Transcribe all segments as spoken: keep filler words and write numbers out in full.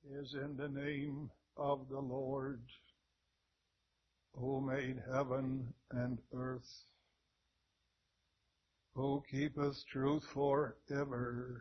is in the name of the Lord, who made heaven and earth, who keepeth truth forever,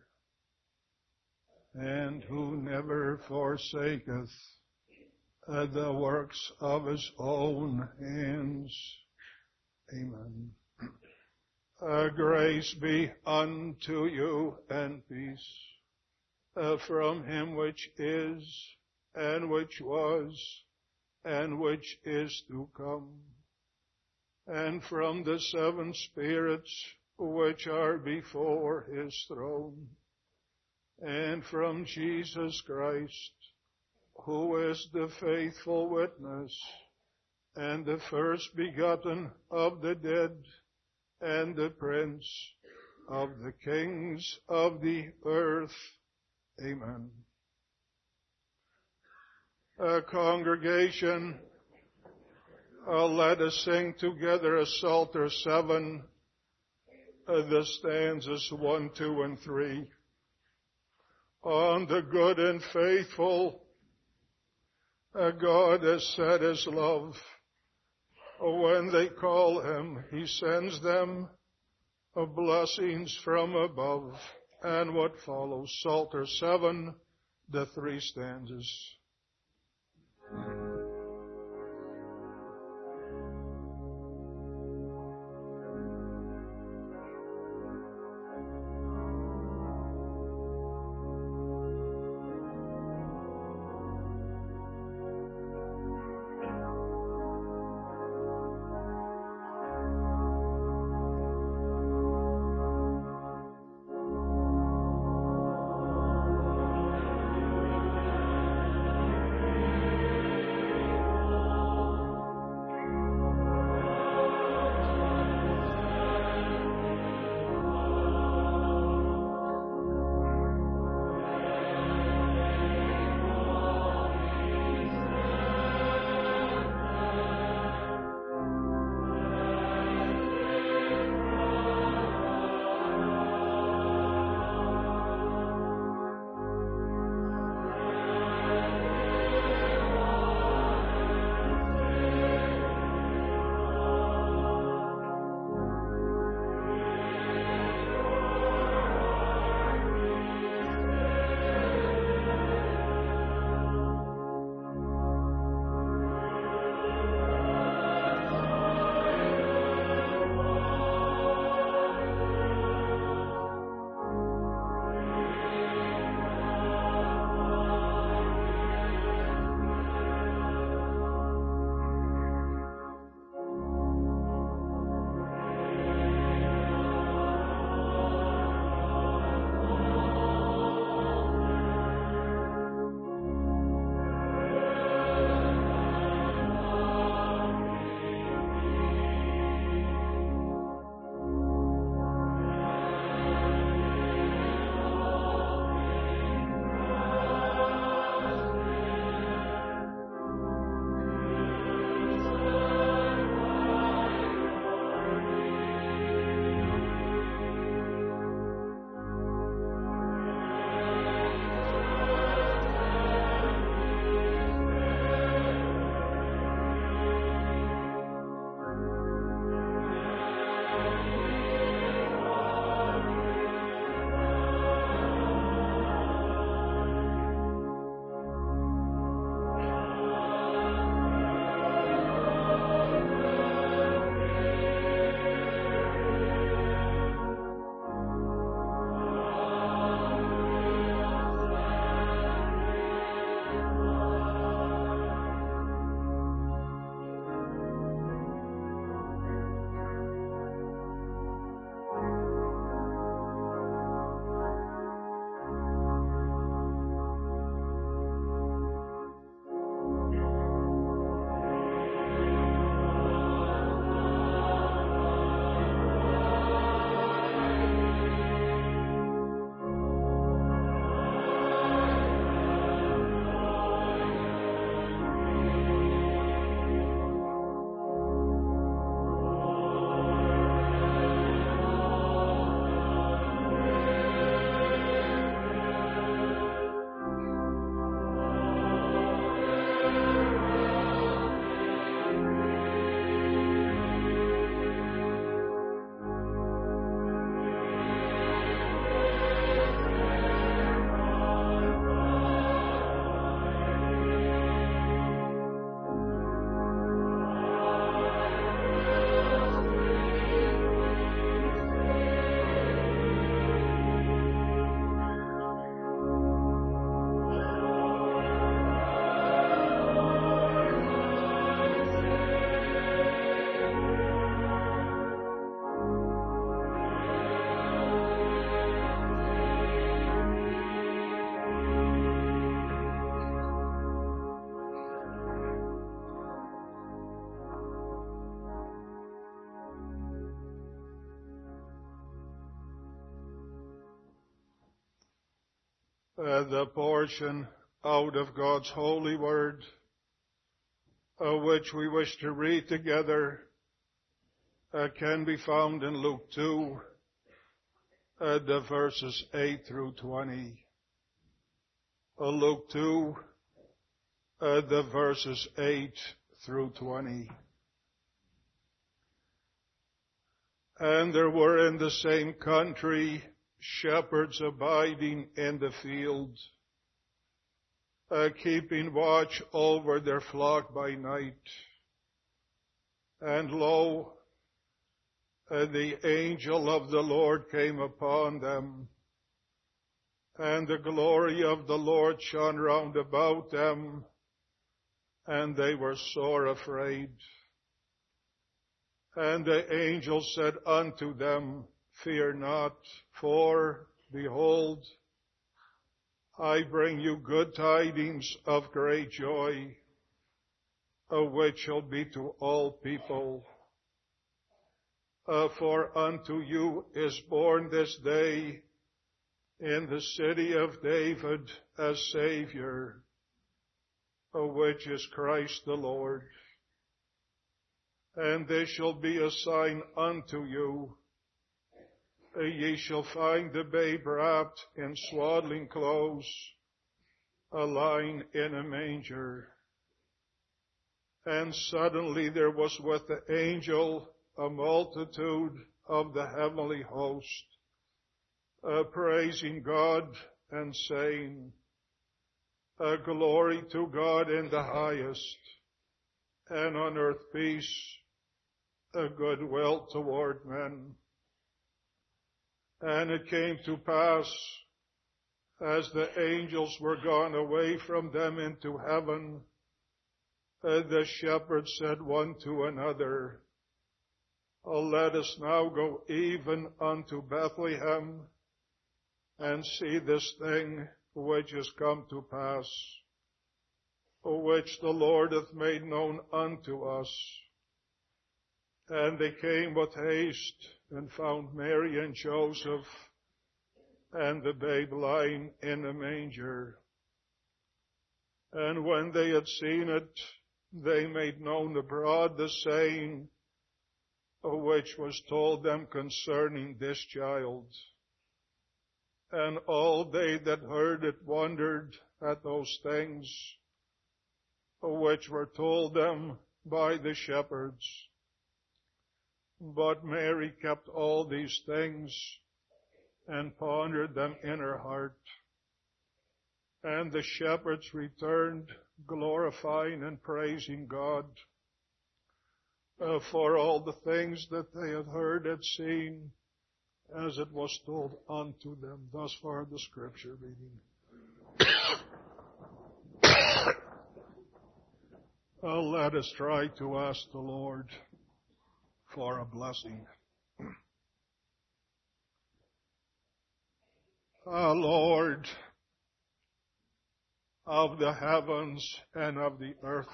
and who never forsaketh the works of his own hands. Amen. Uh, grace be unto you and peace uh, from him which is, and which was, and which is to come, and from the seven spirits which are before his throne, and from Jesus Christ, who is the faithful witness, and the first begotten of the dead, and the Prince of the kings of the earth. Amen. A congregation, uh, let us sing together a Psalter seven, uh, the stanzas one, two, and three. On the good and faithful, uh, God has set his love. When they call him, he sends them uh, blessings from above. And what follows? Psalter seven, the three stanzas. uh, the portion out of God's holy word, uh, which we wish to read together, uh, can be found in Luke two, uh, the verses eight through twenty. Uh, Luke two, uh, the verses eight through twenty. And there were in the same country shepherds abiding in the field, uh, keeping watch over their flock by night. And lo, uh, the angel of the Lord came upon them, and the glory of the Lord shone round about them, and they were sore afraid. And the angel said unto them, Fear not, for, behold, I bring you good tidings of great joy, which shall be to all people. Uh, for unto you is born this day in the city of David a Savior, which is Christ the Lord. And this shall be a sign unto you. Ye shall find the babe wrapped in swaddling clothes, lying in a manger. And suddenly there was with the angel a multitude of the heavenly host, uh, praising God and saying, uh, Glory to God in the highest, and on earth peace, a goodwill toward men. And it came to pass, as the angels were gone away from them into heaven, uh, the shepherds said one to another, oh, let us now go even unto Bethlehem, and see this thing which is come to pass, which the Lord hath made known unto us. And they came with haste, and found Mary and Joseph, and the babe lying in a manger. And when they had seen it, they made known abroad the saying, which was told them concerning this child. And all they that heard it wondered at those things, which were told them by the shepherds. But Mary kept all these things, and pondered them in her heart. And the shepherds returned, glorifying and praising God, uh, for all the things that they had heard and seen, as it was told unto them. Thus far the scripture reading. uh, let us try to ask the Lord for a blessing. Ah, Lord of the heavens and of the earth,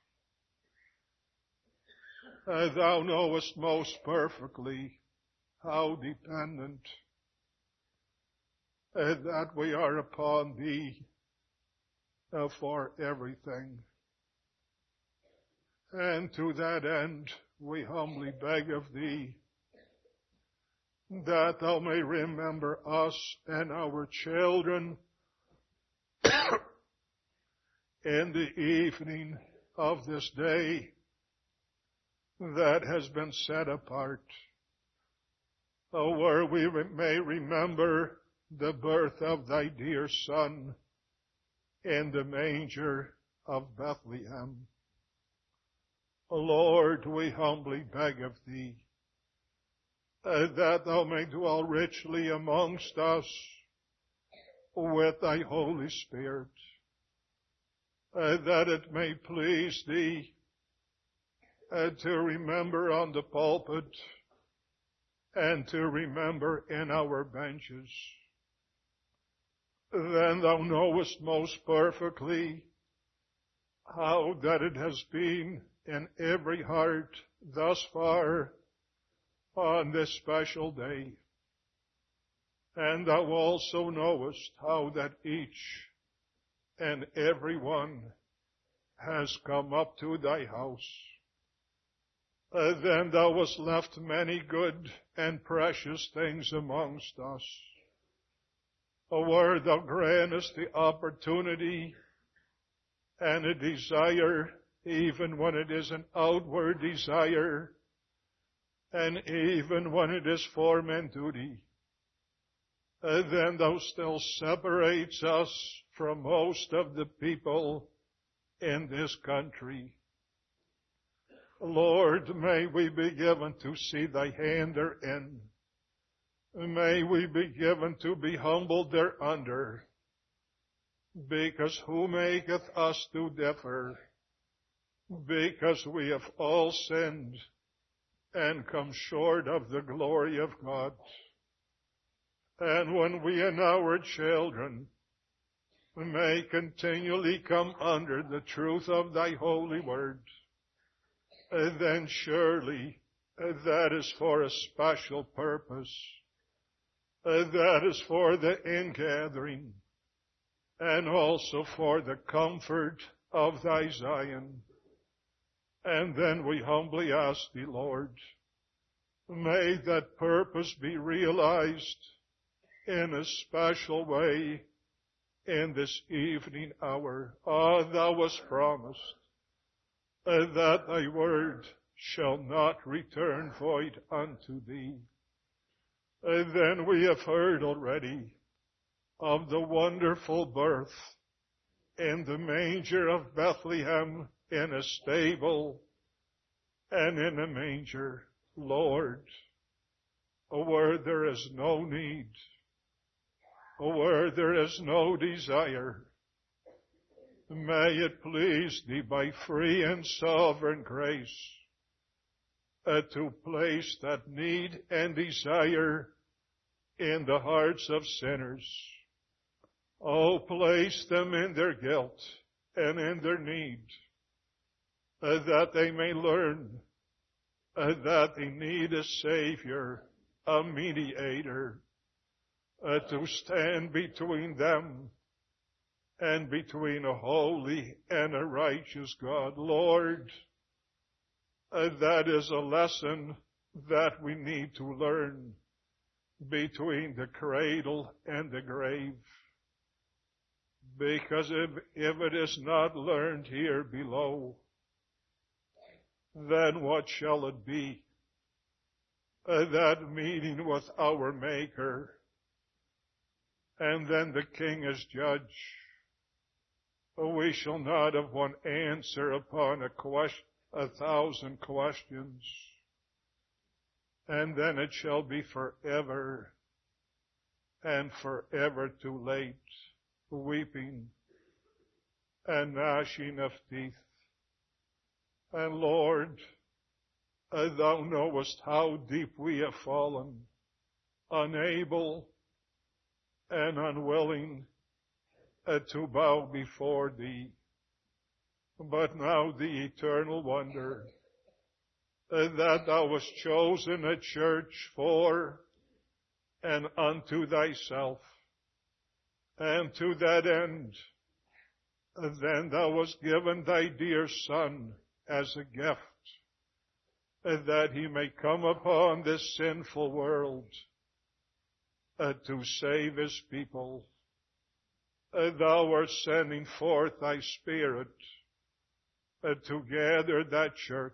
uh, thou knowest most perfectly how dependent uh, that we are upon thee uh, for everything. And to that end, we humbly beg of thee that thou may remember us and our children in the evening of this day that has been set apart, where we may remember the birth of thy dear Son in the manger of Bethlehem. Lord, we humbly beg of thee uh, that thou may dwell richly amongst us with thy Holy Spirit, uh, that it may please thee uh, to remember on the pulpit and to remember in our benches. Then thou knowest most perfectly how that it has been in every heart thus far on this special day, And thou also knowest how that each and every one has come up to thy house. Uh, then thou hast left many good and precious things amongst us. Uh, where thou grantest the opportunity and a desire, even when it is an outward desire, and even when it is form and duty, uh, then thou still separates us from most of the people in this country. Lord, may we be given to see thy hand therein. May we be given to be humbled thereunder. Because who maketh us to differ? Because we have all sinned and come short of the glory of God. And when we and our children may continually come under the truth of thy holy word, then surely that is for a special purpose. That is for the ingathering and also for the comfort of thy Zion. And then we humbly ask thee, Lord, may that purpose be realized in a special way in this evening hour. Ah, thou hast promised uh, that thy word shall not return void unto thee. Uh, then we have heard already of the wonderful birth in the manger of Bethlehem, in a stable and in a manger. Lord, where there is no need, where there is no desire, may it please thee by free and sovereign grace uh, to place that need and desire in the hearts of sinners. Oh, place them in their guilt and in their need, uh, that they may learn uh, that they need a Savior, a mediator, uh, to stand between them and between a holy and a righteous God. Lord, uh, that is a lesson that we need to learn between the cradle and the grave. Because if, if it is not learned here below, then what shall it be? Uh, that meeting with our Maker, and then the King as judge. We shall not have one answer upon a question, a thousand questions. And then it shall be forever and forever too late, weeping and gnashing of teeth. And Lord, uh, thou knowest how deep we have fallen, unable and unwilling uh, to bow before thee. But now the eternal wonder uh, that thou hast chosen a church for and unto thyself. And to that end, uh, then thou hast given thy dear Son as a gift, uh, that he may come upon this sinful world uh, to save his people. Uh, thou art sending forth thy Spirit uh, to gather that church.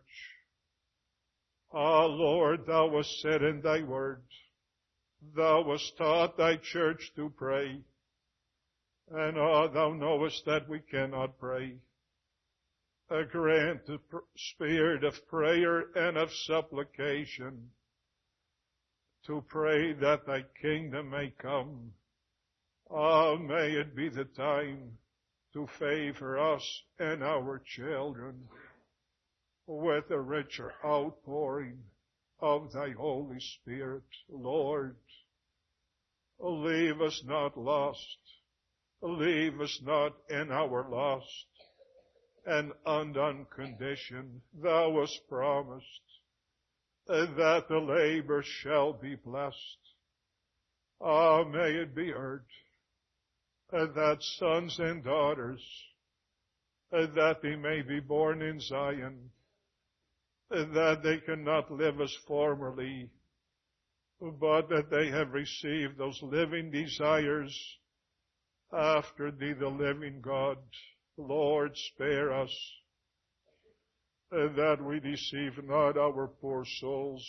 Ah, Lord, thou hast said in thy word, thou hast taught thy church to pray. And ah, thou knowest that we cannot pray. Uh, grant the pr- spirit of prayer and of supplication to pray that thy kingdom may come. Ah, may it be the time to favor us and our children with a richer outpouring of thy Holy Spirit. Lord, leave us not lost. Leave us not in our lost and undone condition. Thou hast promised that the labor shall be blessed. Ah, may it be heard uh, that sons and daughters, uh, that they may be born in Zion, uh, that they cannot live as formerly, but that they have received those living desires after thee, the living God. Lord, spare us, uh, that we deceive not our poor souls.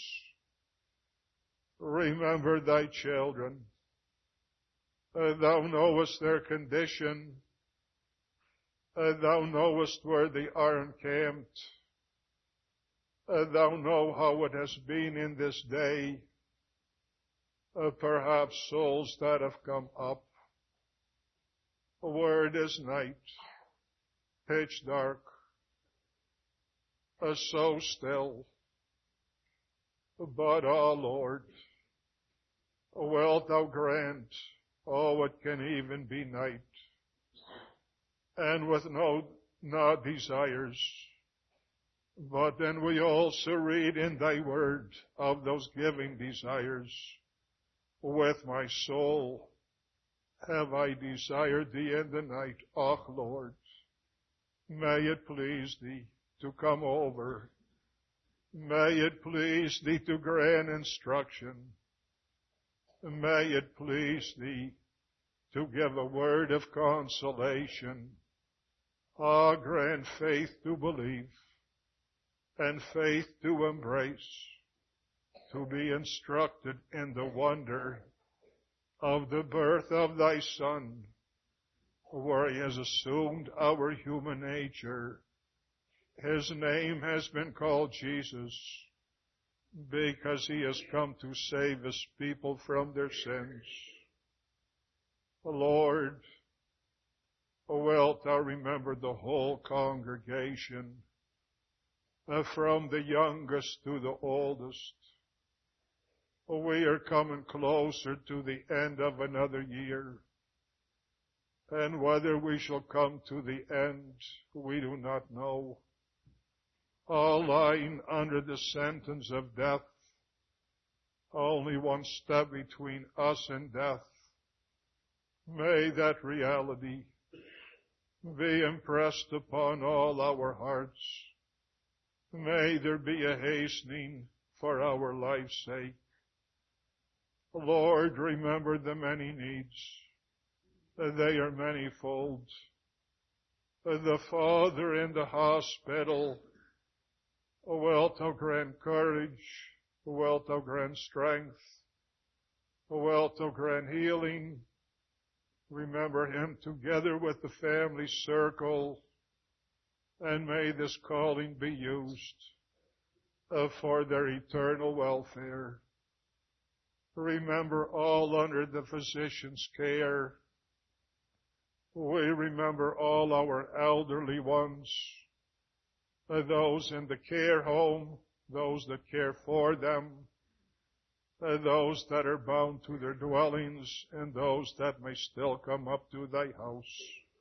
Remember thy children. Uh, thou knowest their condition. Uh, thou knowest where they are encamped. Uh, thou know how it has been in this day. Uh, perhaps souls that have come up where it is night, pitch dark, uh, so still. But, oh Lord, wilt thou grant, oh, it can even be night, and with no, no desires. But then we also read in thy word of those giving desires. With my soul have I desired thee in the night. O Lord, may it please thee to come over. May it please thee to grant instruction. May it please thee to give a word of consolation. Ah, grant faith to believe and faith to embrace, to be instructed in the wonder of the birth of thy Son, where he has assumed our human nature. His name has been called Jesus, because he has come to save his people from their sins. Lord, wilt thou remember the whole congregation, uh, from the youngest to the oldest. We are coming closer to the end of another year, and whether we shall come to the end, we do not know. All lying under the sentence of death, only one step between us and death. May that reality be impressed upon all our hearts. May there be a hastening for our life's sake. Lord, remember the many needs. They are manifold. The father in the hospital, wilt thou grant courage, wilt thou grant strength, wilt thou grant healing. Remember him together with the family circle, and may this calling be used uh, for their eternal welfare. Remember all under the physician's care. We remember all our elderly ones, uh, those in the care home, those that care for them, uh, those that are bound to their dwellings, and those that may still come up to thy house.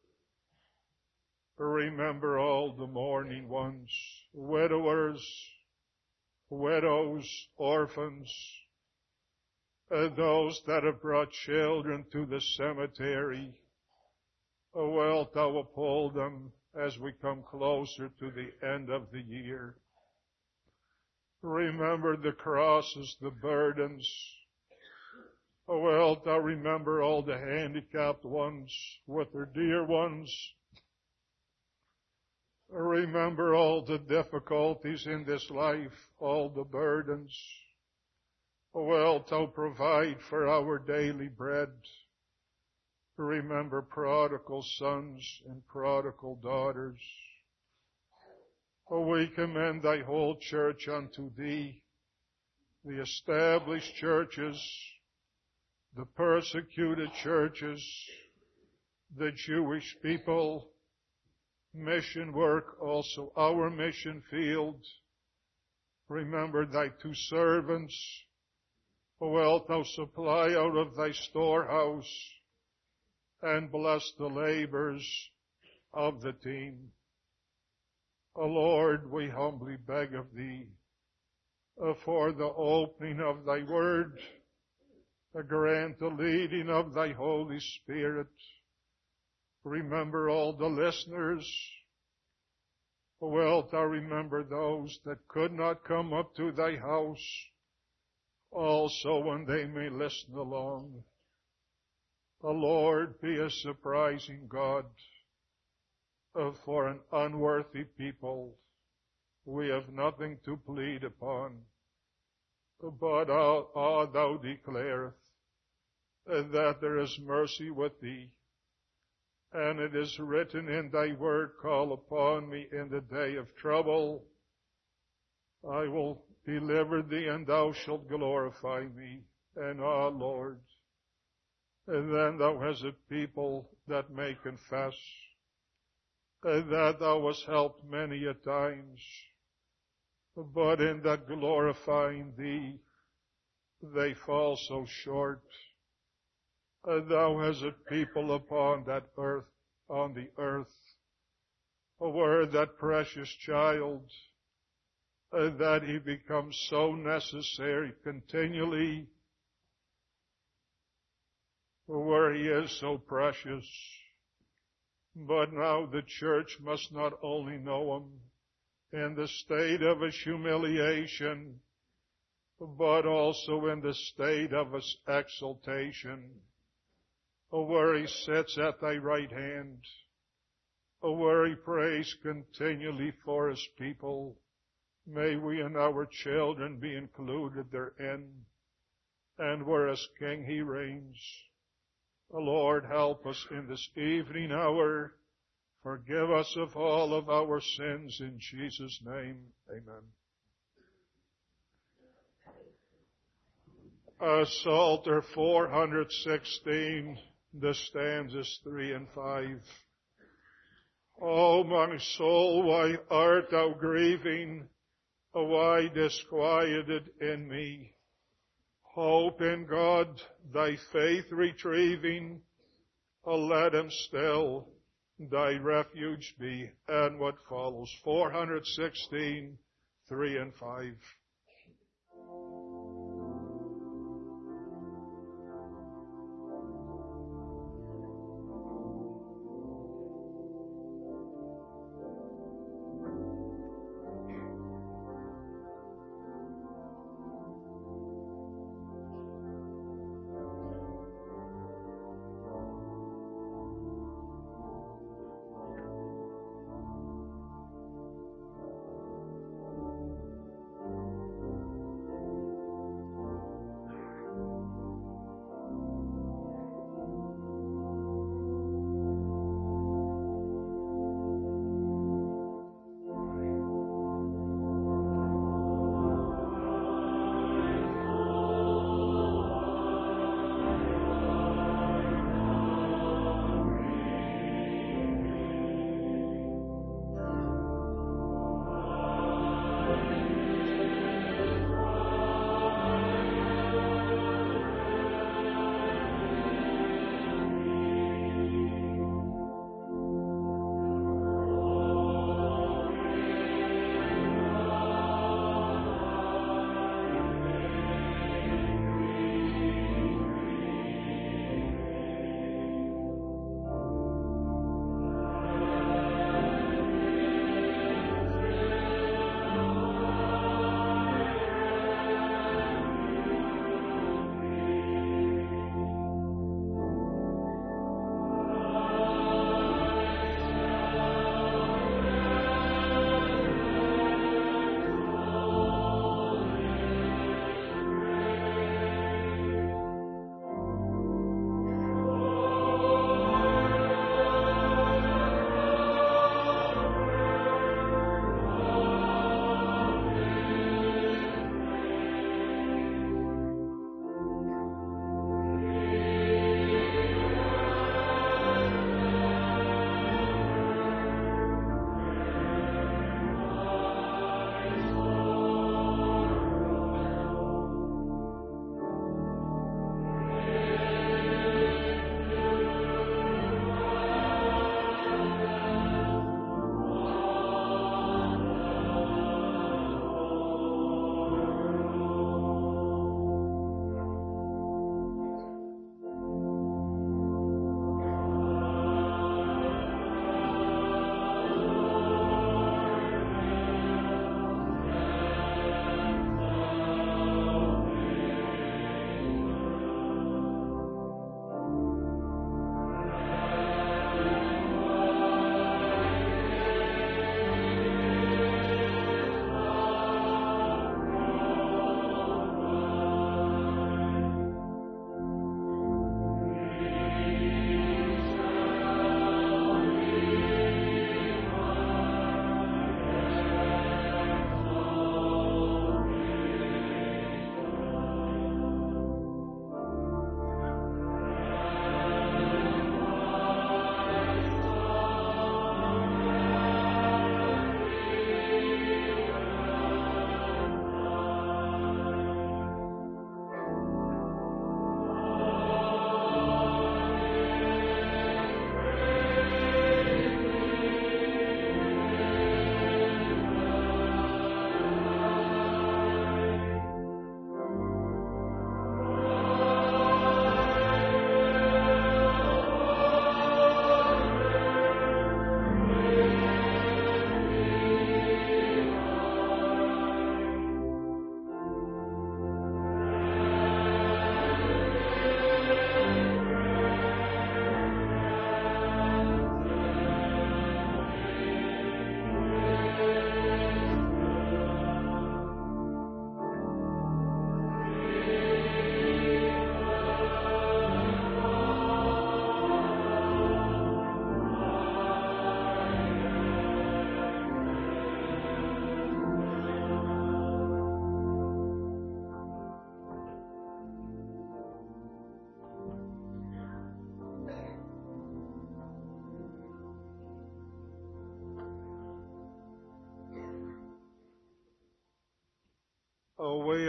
Remember all the mourning ones, widowers, widows, orphans, uh, those that have brought children to the cemetery. Oh, wilt thou uphold them as we come closer to the end of the year. Remember the crosses, the burdens. Oh, wilt thou remember all the handicapped ones with their dear ones. Remember all the difficulties in this life, all the burdens. Oh, wilt thou provide for our daily bread. Remember prodigal sons and prodigal daughters. Oh, we commend thy whole church unto thee, the established churches, the persecuted churches, the Jewish people, mission work, also our mission field. Remember thy two servants. O wilt thou supply out of thy storehouse and bless the labors of the team. O Lord, we humbly beg of thee uh, for the opening of thy word, Grant the leading of thy Holy Spirit. Remember all the listeners. Wilt thou remember those that could not come up to thy house, also when they may listen along. The Lord be a surprising God. For an unworthy people, we have nothing to plead upon. But ah, ah, thou declarest that there is mercy with thee. And it is written in thy word, call upon me in the day of trouble. I will deliver thee, and thou shalt glorify me. And ah, Lord, and then thou hast a people that may confess that thou hast helped many a times. But in that glorifying thee, they fall so short. Thou hast a people upon that earth, on the earth, where that precious child, that he becomes so necessary continually, where he is so precious. But now the church must not only know him in the state of his humiliation, but also in the state of his exaltation, where he sits at thy right hand, where he prays continually for his people. May we and our children be included therein, and where as King he reigns. The Lord, help us in this evening hour. Forgive us of all of our sins in Jesus' name. Amen. Uh, Psalter four hundred sixteen, the stanzas three and five. O my soul, why art thou grieving? Why disquieted in me? Hope in God, thy faith retrieving. Let him still thy refuge be. And what follows? four hundred sixteen, three and five.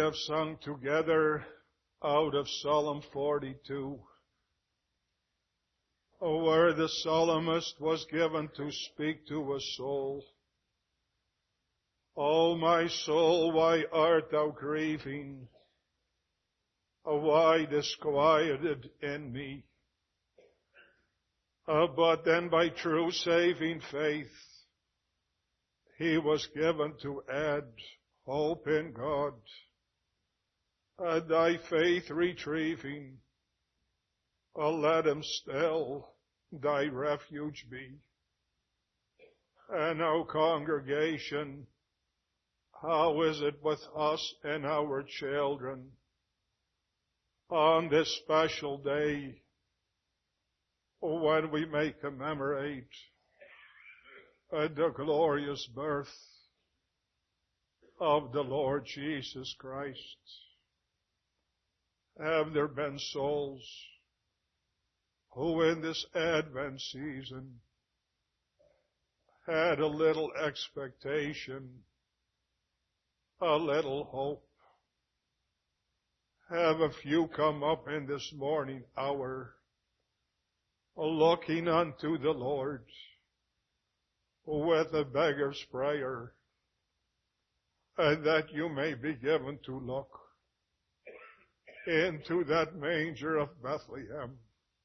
have sung together out of Psalm forty-two, where the psalmist was given to speak to a soul. O my soul, why art thou grieving? Why disquieted in me? Uh, but then by true saving faith, he was given to add hope in God. Uh, thy faith retrieving, uh, let him still thy refuge be. And now, congregation, how is it with us and our children on this special day when we may commemorate uh, the glorious birth of the Lord Jesus Christ? Have there been souls who in this Advent season had a little expectation, a little hope? Have a few come up in this morning hour looking unto the Lord with a beggar's prayer, and that you may be given to look into that manger of Bethlehem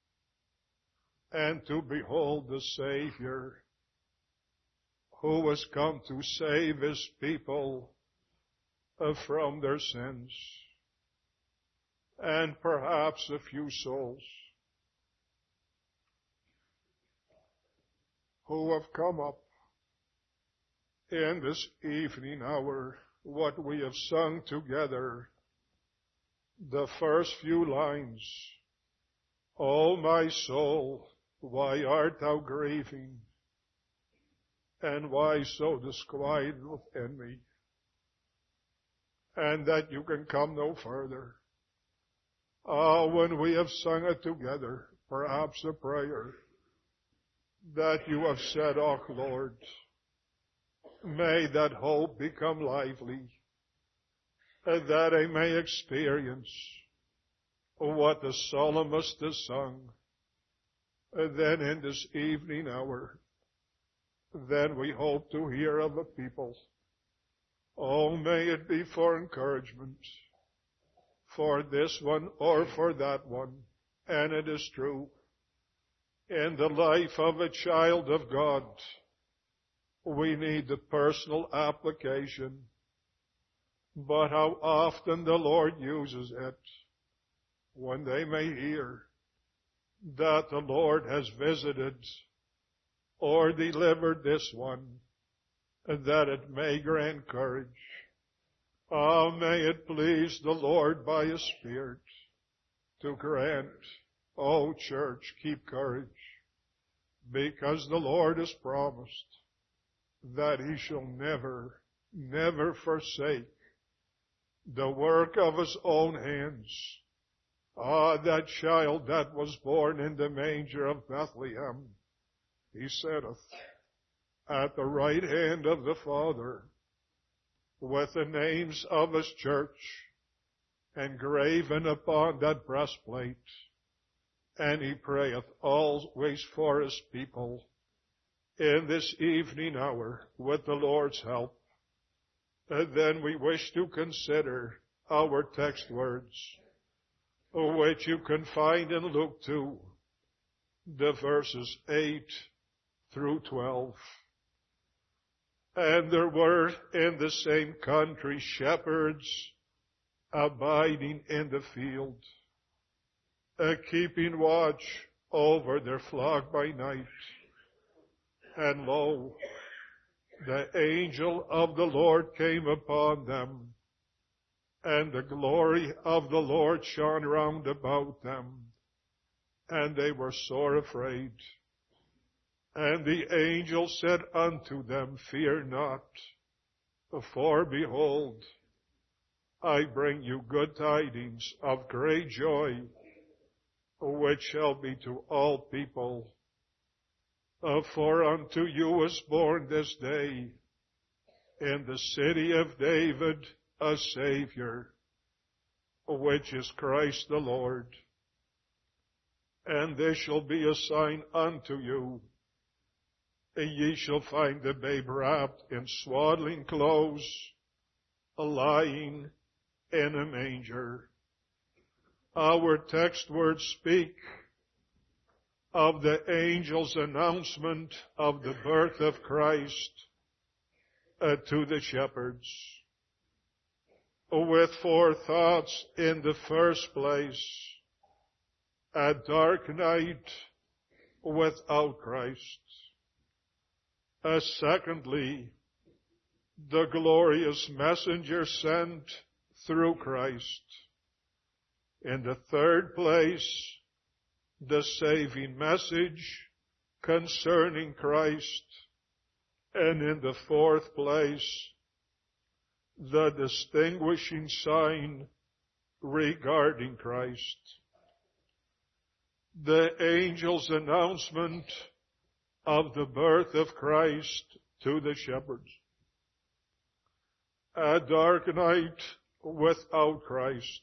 and to behold the Savior who has come to save his people from their sins. And perhaps a few souls who have come up in this evening hour, what we have sung together, the first few lines. O my soul, why art thou grieving? And why so disquieted within me? And that you can come no further. Ah, when we have sung it together, perhaps a prayer that you have said, oh Lord, may that hope become lively, and that I may experience what the psalmist has sung. And then in this evening hour, then we hope to hear of a people. Oh, may it be for encouragement, for this one or for that one. And it is true, in the life of a child of God, we need the personal application. But how often the Lord uses it when they may hear that the Lord has visited or delivered this one, and that it may grant courage. Ah, may it please the Lord by His Spirit to grant, oh church, keep courage, because the Lord has promised that He shall never, never forsake the work of His own hands. Ah, that child that was born in the manger of Bethlehem, He sitteth at the right hand of the Father, with the names of His church engraven upon that breastplate, and He prayeth always for His people. In this evening hour, with the Lord's help, and then we wish to consider our text words, which you can find in Luke two, the verses eight through twelve. And there were in the same country shepherds abiding in the field, uh, keeping watch over their flock by night. And lo, the angel of the Lord came upon them, and the glory of the Lord shone round about them, and they were sore afraid. And the angel said unto them, Fear not, for behold, I bring you good tidings of great joy, which shall be to all people. Uh, for unto you is born this day in the city of David a Savior, which is Christ the Lord. And this shall be a sign unto you. Ye shall find the babe wrapped in swaddling clothes, lying in a manger. Our text words speak of the angel's announcement of the birth of Christ uh, to the shepherds, with four thoughts. In the first place, a dark night without Christ. Uh, secondly, the glorious messenger sent through Christ. In the third place, the saving message concerning Christ. And in the fourth place, the distinguishing sign regarding Christ. The angel's announcement of the birth of Christ to the shepherds. A dark night without Christ.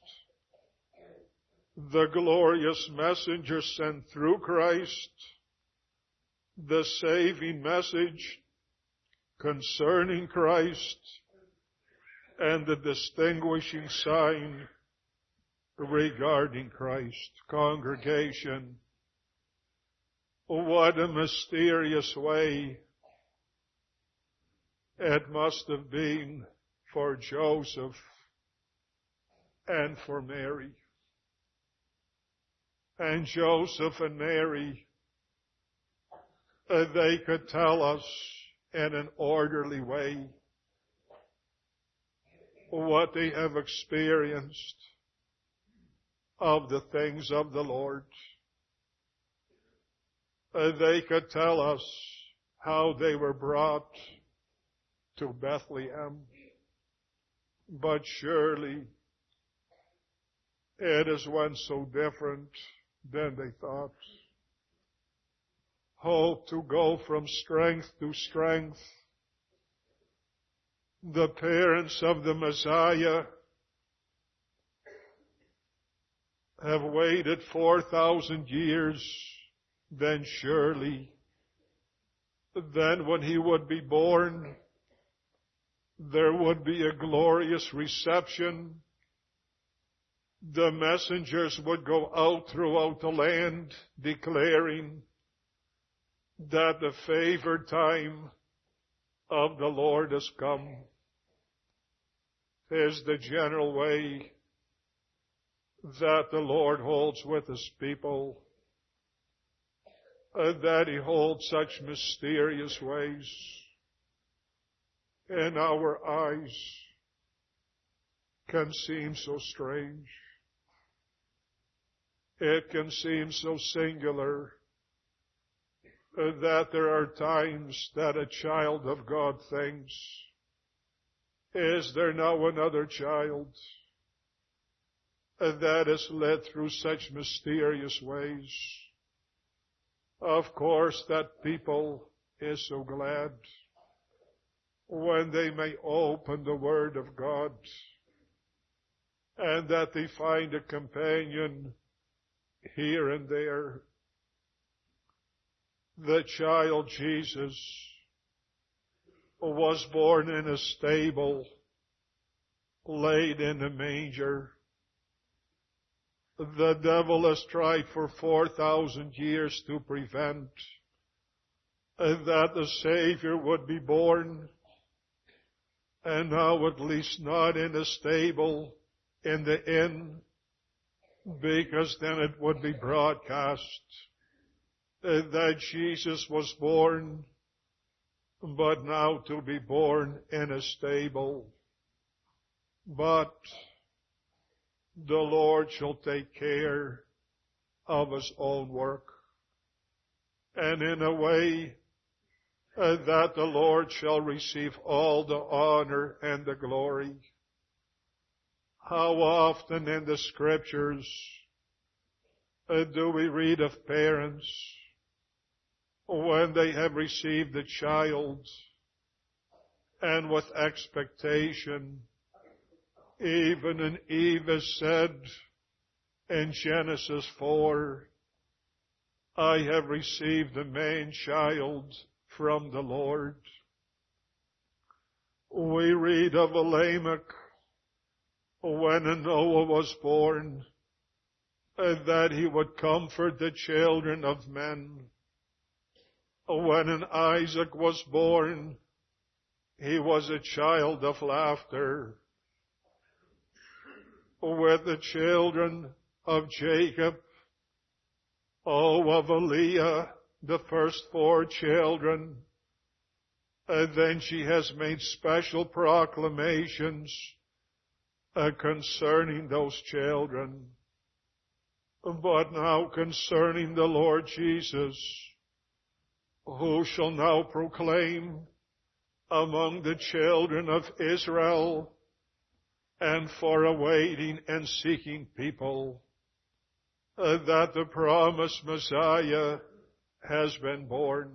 The glorious messenger sent through Christ. The saving message concerning Christ. And the distinguishing sign regarding Christ. Congregation, what a mysterious way it must have been for Joseph and for Mary. And Joseph and Mary, uh, they could tell us in an orderly way what they have experienced of the things of the Lord. Uh, they could tell us how they were brought to Bethlehem. But surely it is one so different than they thought. Hope to go from strength to strength. The parents of the Messiah have waited four thousand years, then surely, then when he would be born, there would be a glorious reception. The messengers would go out throughout the land declaring that the favored time of the Lord has come. Is the general way that the Lord holds with His people, uh, that He holds such mysterious ways in our eyes can seem so strange. It can seem so singular uh, that there are times that a child of God thinks, is there now another child uh, that is led through such mysterious ways? Of course, that people is so glad when they may open the Word of God and that they find a companion here and there. The child Jesus was born in a stable, laid in a manger. The devil has tried for four thousand years to prevent that the Savior would be born, and now at least not in a stable, in the inn, because then it would be broadcast that Jesus was born, but now to be born in a stable. But the Lord shall take care of His own work, and in a way uh, that the Lord shall receive all the honor and the glory. How often in the Scriptures uh, do we read of parents when they have received a child and with expectation Even in Eve said in Genesis four, I have received a man-child from the Lord. We read of Lamech when Noah was born, that he would comfort the children of men. When an Isaac was born, he was a child of laughter. With the children of Jacob, oh, of Leah, the first four children, and then she has made special proclamations uh, concerning those children. But now concerning the Lord Jesus, who shall now proclaim among the children of Israel and for a waiting and seeking people uh, that the promised Messiah has been born.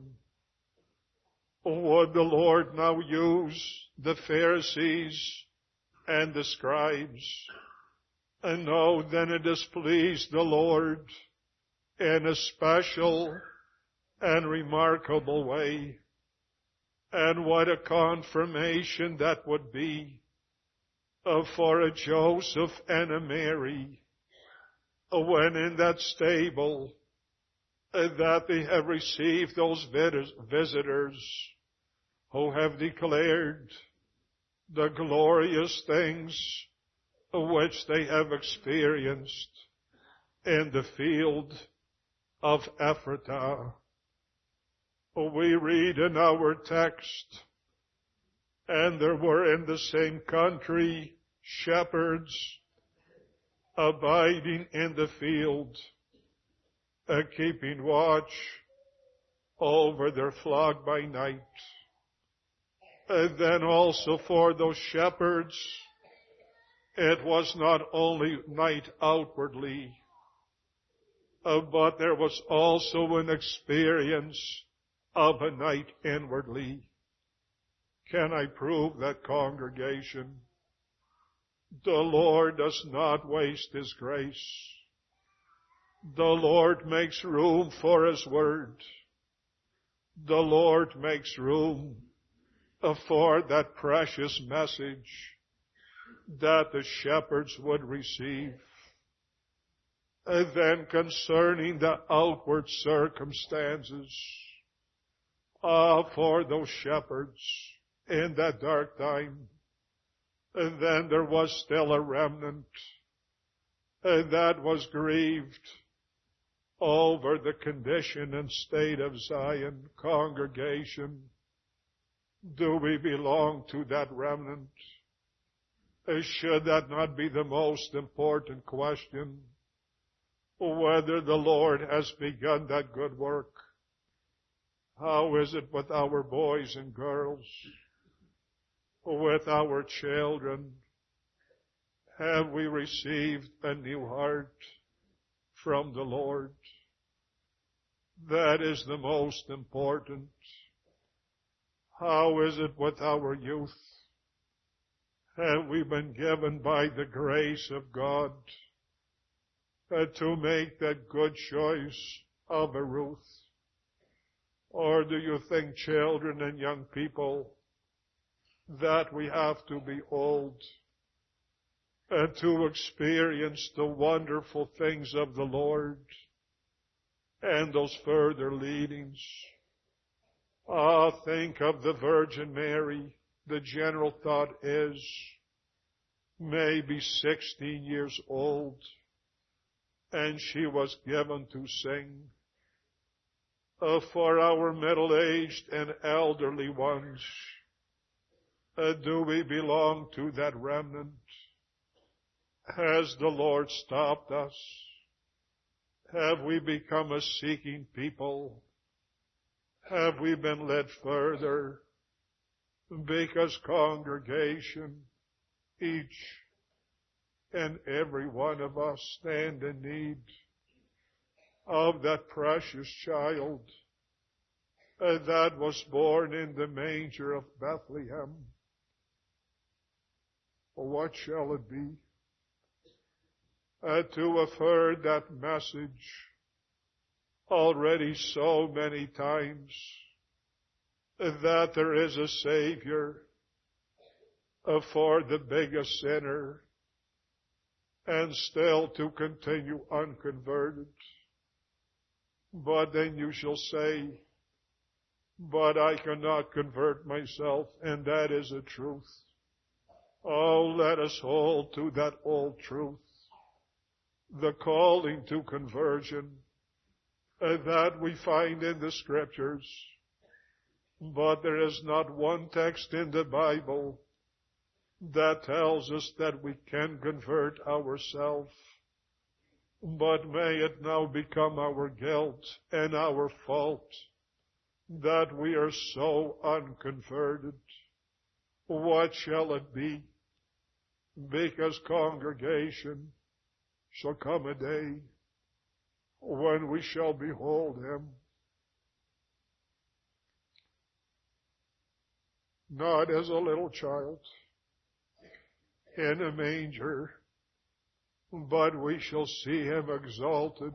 Would the Lord now use the Pharisees and the scribes? And no, then it displeased the Lord in a special and remarkable way. And what a confirmation that would be uh, for a Joseph and a Mary uh, when in that stable uh, that they have received those visitors who have declared the glorious things which they have experienced in the field of Ephratah. We read in our text, and there were in the same country shepherds abiding in the field, uh, keeping watch over their flock by night. And then also for those shepherds, it was not only night outwardly, uh, but there was also an experience of a night inwardly. Can I prove that, congregation? The Lord does not waste His grace. The Lord makes room for His word. The Lord makes room for that precious message that the shepherds would receive. And then concerning the outward circumstances, ah, for those shepherds in that dark time, and then there was still a remnant, and that was grieved over the condition and state of Zion. Congregation, do we belong to that remnant? Should that not be the most important question? Whether the Lord has begun that good work. How is it with our boys and girls? With our children? Have we received a new heart from the Lord? That is the most important. How is it with our youth? Have we been given by the grace of God uh, to make that good choice of a Ruth? Or do you think, children and young people, that we have to be old uh, to experience the wonderful things of the Lord and those further leadings? Ah, think of the Virgin Mary. The general thought is maybe sixteen years old, and she was given to sing. Uh, for our middle-aged and elderly ones, uh, do we belong to that remnant? Has the Lord stopped us? Have we become a seeking people? Have we been led further? Because, congregation, each and every one of us stand in need of that precious child uh, that was born in the manger of Bethlehem. what shall it be? Uh, to have heard that message already so many times, that there is a Savior uh, for the biggest sinner, and still to continue unconverted. But then you shall say, but I cannot convert myself, and that is a truth. Oh, let us hold to that old truth, the calling to conversion uh, that we find in the Scriptures. But there is not one text in the Bible that tells us that we can convert ourselves. But may it now become our guilt and our fault that we are so unconverted. What shall it be? Because, congregation, shall come a day when we shall behold Him, not as a little child in a manger, but we shall see Him exalted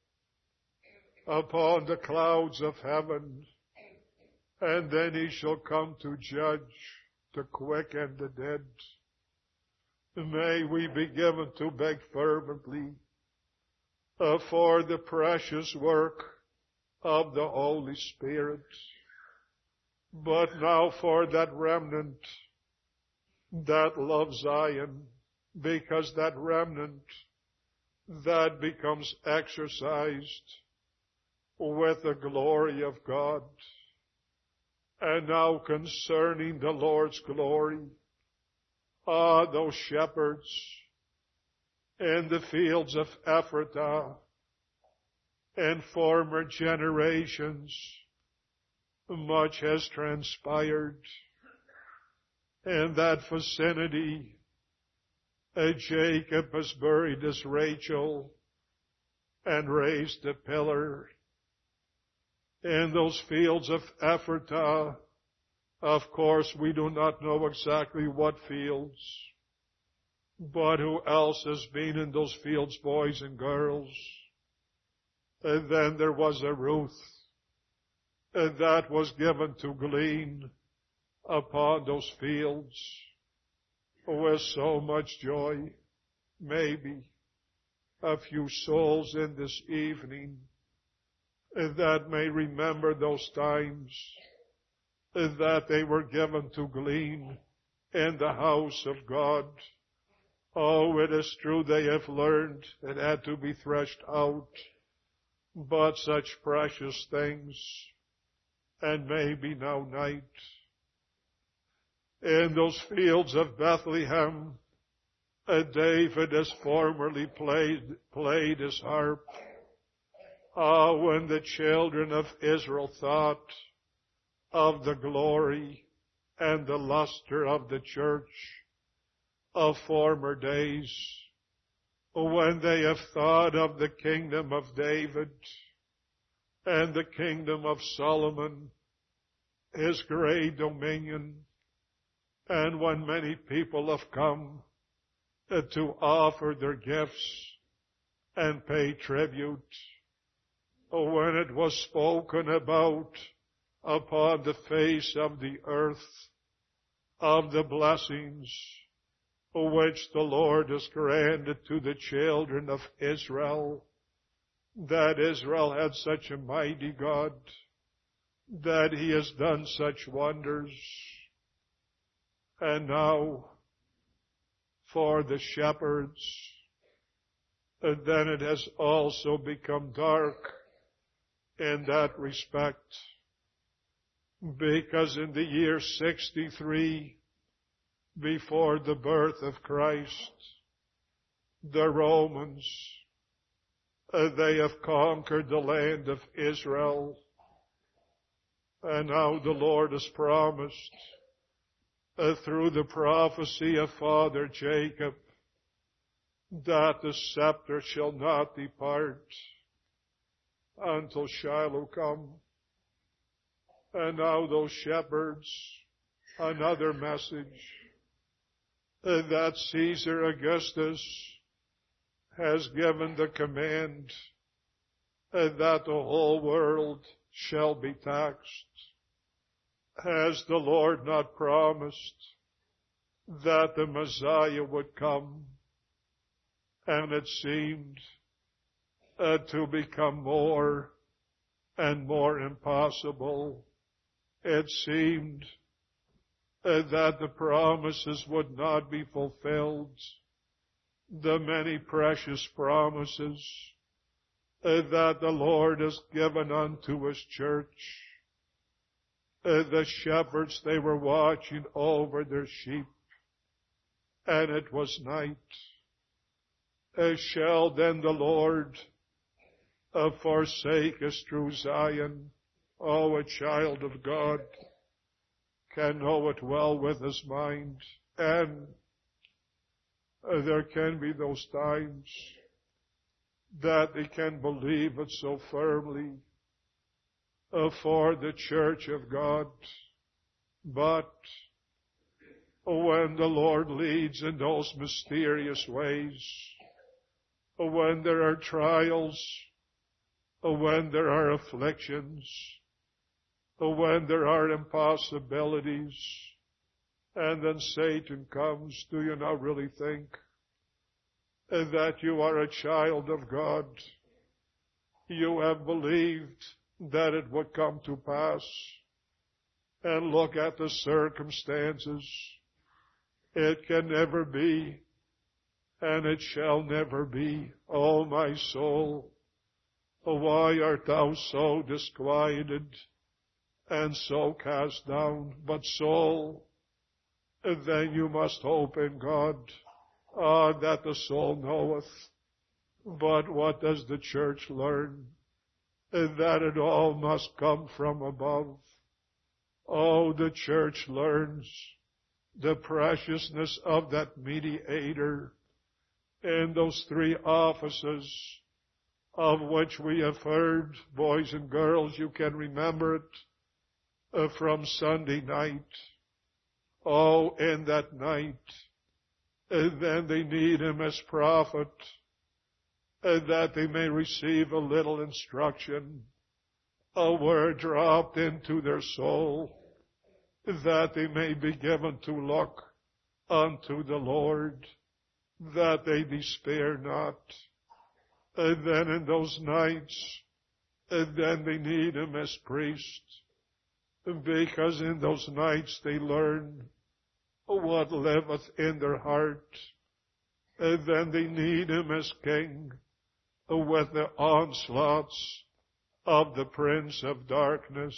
upon the clouds of heaven, and then He shall come to judge the quick and the dead. May we be given to beg fervently uh, for the precious work of the Holy Spirit. But now for that remnant that loves Zion, because that remnant that becomes exercised with the glory of God. And now concerning the Lord's glory, ah, those shepherds in the fields of Ephratah in former generations, much has transpired. In that vicinity, uh, Jacob has buried his Rachel and raised a pillar. In those fields of Ephratah, of course, we do not know exactly what fields, but who else has been in those fields, boys and girls? And then there was a Ruth, and that was given to glean upon those fields with so much joy. Maybe a few souls in this evening that may remember those times that they were given to glean in the house of God. Oh, it is true they have learned it had to be threshed out, but such precious things. And maybe now night, in those fields of Bethlehem, uh, David has formerly played, played his harp. Ah, when the children of Israel thought of the glory and the luster of the church of former days, when they have thought of the kingdom of David and the kingdom of Solomon, his great dominion, and when many people have come to offer their gifts and pay tribute, when it was spoken about upon the face of the earth of the blessings which the Lord has granted to the children of Israel, that Israel had such a mighty God, that He has done such wonders. And now, for the shepherds, and then it has also become dark in that respect, because in the year sixty-three, before the birth of Christ, the Romans, uh, they have conquered the land of Israel, and now the Lord has promised, uh, through the prophecy of Father Jacob, that the scepter shall not depart until Shiloh come. And now those shepherds, another message, uh, that Caesar Augustus has given the command uh, that the whole world shall be taxed. Has the Lord not promised that the Messiah would come? And it seemed uh, to become more and more impossible. It seemed uh, that the promises would not be fulfilled. The many precious promises uh, that the Lord has given unto His church. Uh, the shepherds, they were watching over their sheep, and it was night. Uh, shall then the Lord uh, forsake His true Zion? Oh, a child of God can know it well with his mind, and uh, there can be those times that they can believe it so firmly uh, for the church of God. But when the Lord leads in those mysterious ways, when there are trials, when there are afflictions, when there are impossibilities, and then Satan comes, do you not really think that you are a child of God? You have believed that it would come to pass, and look at the circumstances. It can never be, and it shall never be. O my soul, why art thou so disquieted and so cast down? But soul, then you must hope in God. Ah, that the soul knoweth. But what does the church learn? That it all must come from above. Oh, the church learns the preciousness of that mediator in those three offices of which we have heard. Boys and girls, you can remember it uh, from Sunday night. Oh, in that night, uh, then they need Him as prophet, uh, that they may receive a little instruction, a word dropped into their soul, that they may be given to look unto the Lord, that they despair not. And then in those nights, and then they need Him as priest, because in those nights they learn what liveth in their heart. And then they need Him as king, with the onslaughts of the prince of darkness.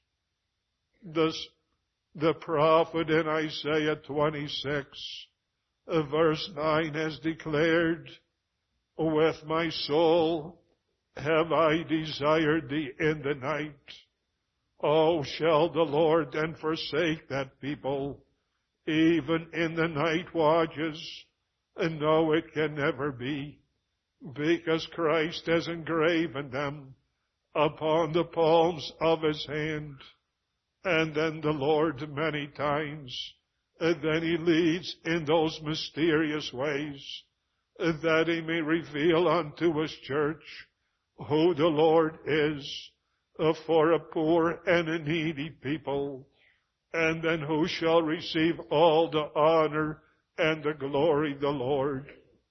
This, the prophet in Isaiah twenty-six, verse nine has declared, with my soul have I desired thee in the night. Oh, shall the Lord then forsake that people, even in the night watches? And no, it can never be, because Christ has engraven them upon the palms of His hand. And then the Lord many times, and then He leads in those mysterious ways, that He may reveal unto His church who the Lord is, uh, for a poor and a needy people, and then who shall receive all the honor and the glory, the Lord.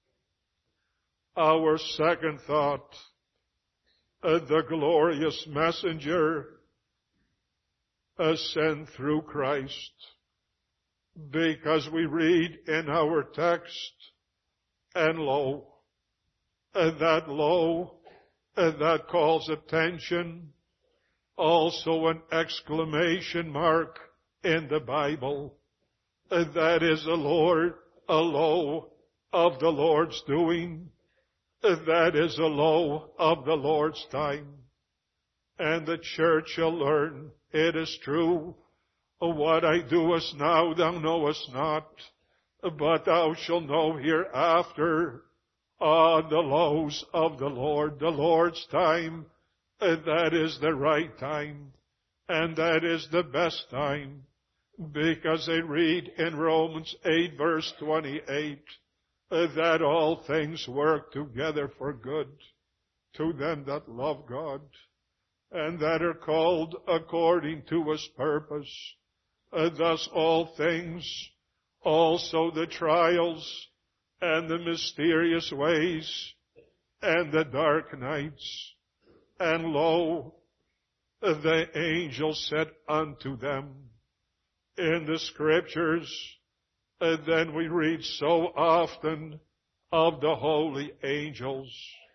Our second thought, uh, the glorious messenger uh, sent through Christ, because we read in our text, and lo, and that lo, and that calls attention, also an exclamation mark in the Bible, and that is a Lord, a lo of the Lord's doing, and that is a lo of the Lord's time. And the church shall learn, it is true, what I doest now thou knowest not, but thou shalt know hereafter. Ah, the lows of the Lord, the Lord's time, and that is the right time, and that is the best time, because they read in Romans eight verse twenty-eight uh, that all things work together for good to them that love God and that are called according to His purpose. Uh, thus all things, also the trials and the mysterious ways and the dark nights. And lo, the angel said unto them in the Scriptures, and then we read so often of the holy angels,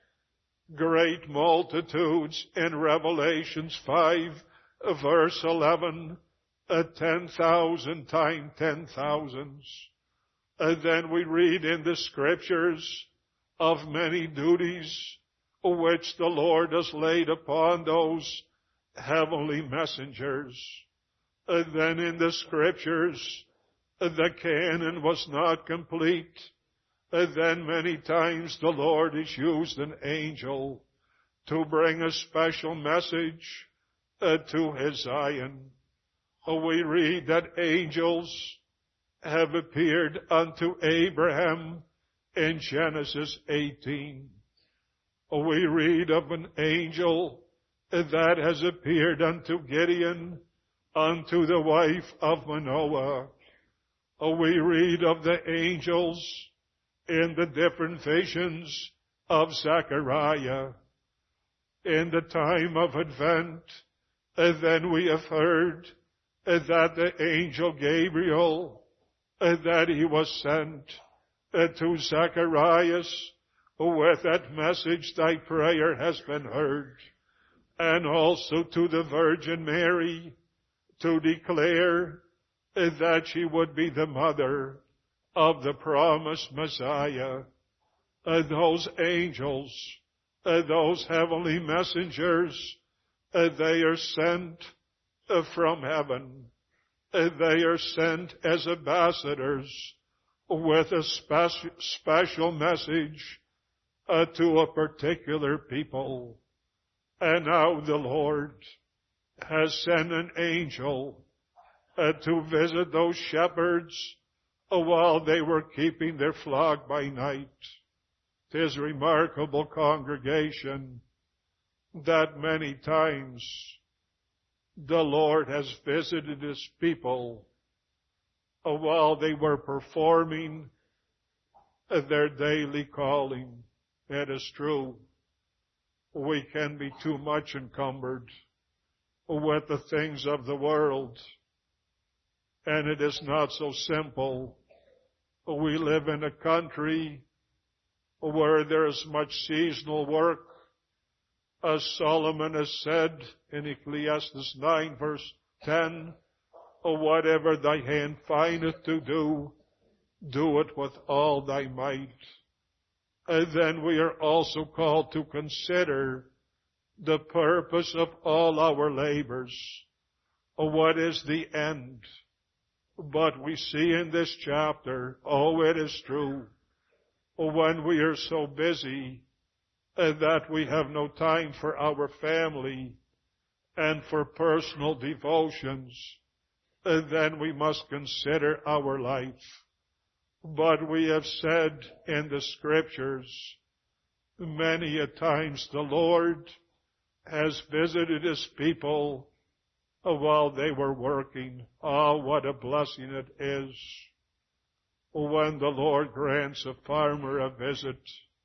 great multitudes in Revelations five verse eleven, uh, ten thousand times ten thousands. And then we read in the Scriptures of many duties which the Lord has laid upon those heavenly messengers. And then in the Scriptures, the canon was not complete. And then many times the Lord has used an angel to bring a special message uh, to His Zion. Uh, we read that angels have appeared unto Abraham in Genesis eighteen. Uh, we read of an angel that has appeared unto Gideon, unto the wife of Manoah. Uh, we read of the angels in the different visions of Zechariah. In the time of Advent, and then we have heard uh, that the angel Gabriel, uh, that he was sent uh, to Zacharias with that message, thy prayer has been heard, and also to the Virgin Mary to declare uh, that she would be the mother of the promised Messiah. Uh, those angels, uh, those heavenly messengers, uh, they are sent uh, from heaven. Uh, they are sent as ambassadors with a speci- special message uh, to a particular people. And now the Lord has sent an angel uh, to visit those shepherds uh, while they were keeping their flock by night. 'Tis remarkable, congregation, that many times the Lord has visited His people uh, while they were performing uh, their daily calling. It is true, we can be too much encumbered with the things of the world, and it is not so simple. We live in a country where there is much seasonal work. As Solomon has said in Ecclesiastes nine verse ten, whatever thy hand findeth to do, do it with all thy might. And then we are also called to consider the purpose of all our labors. What is the end? But we see in this chapter, oh, it is true, when we are so busy and that we have no time for our family and for personal devotions, and then we must consider our life. But we have said in the Scriptures, many a times the Lord has visited His people while they were working. Oh, what a blessing it is when the Lord grants a farmer a visit,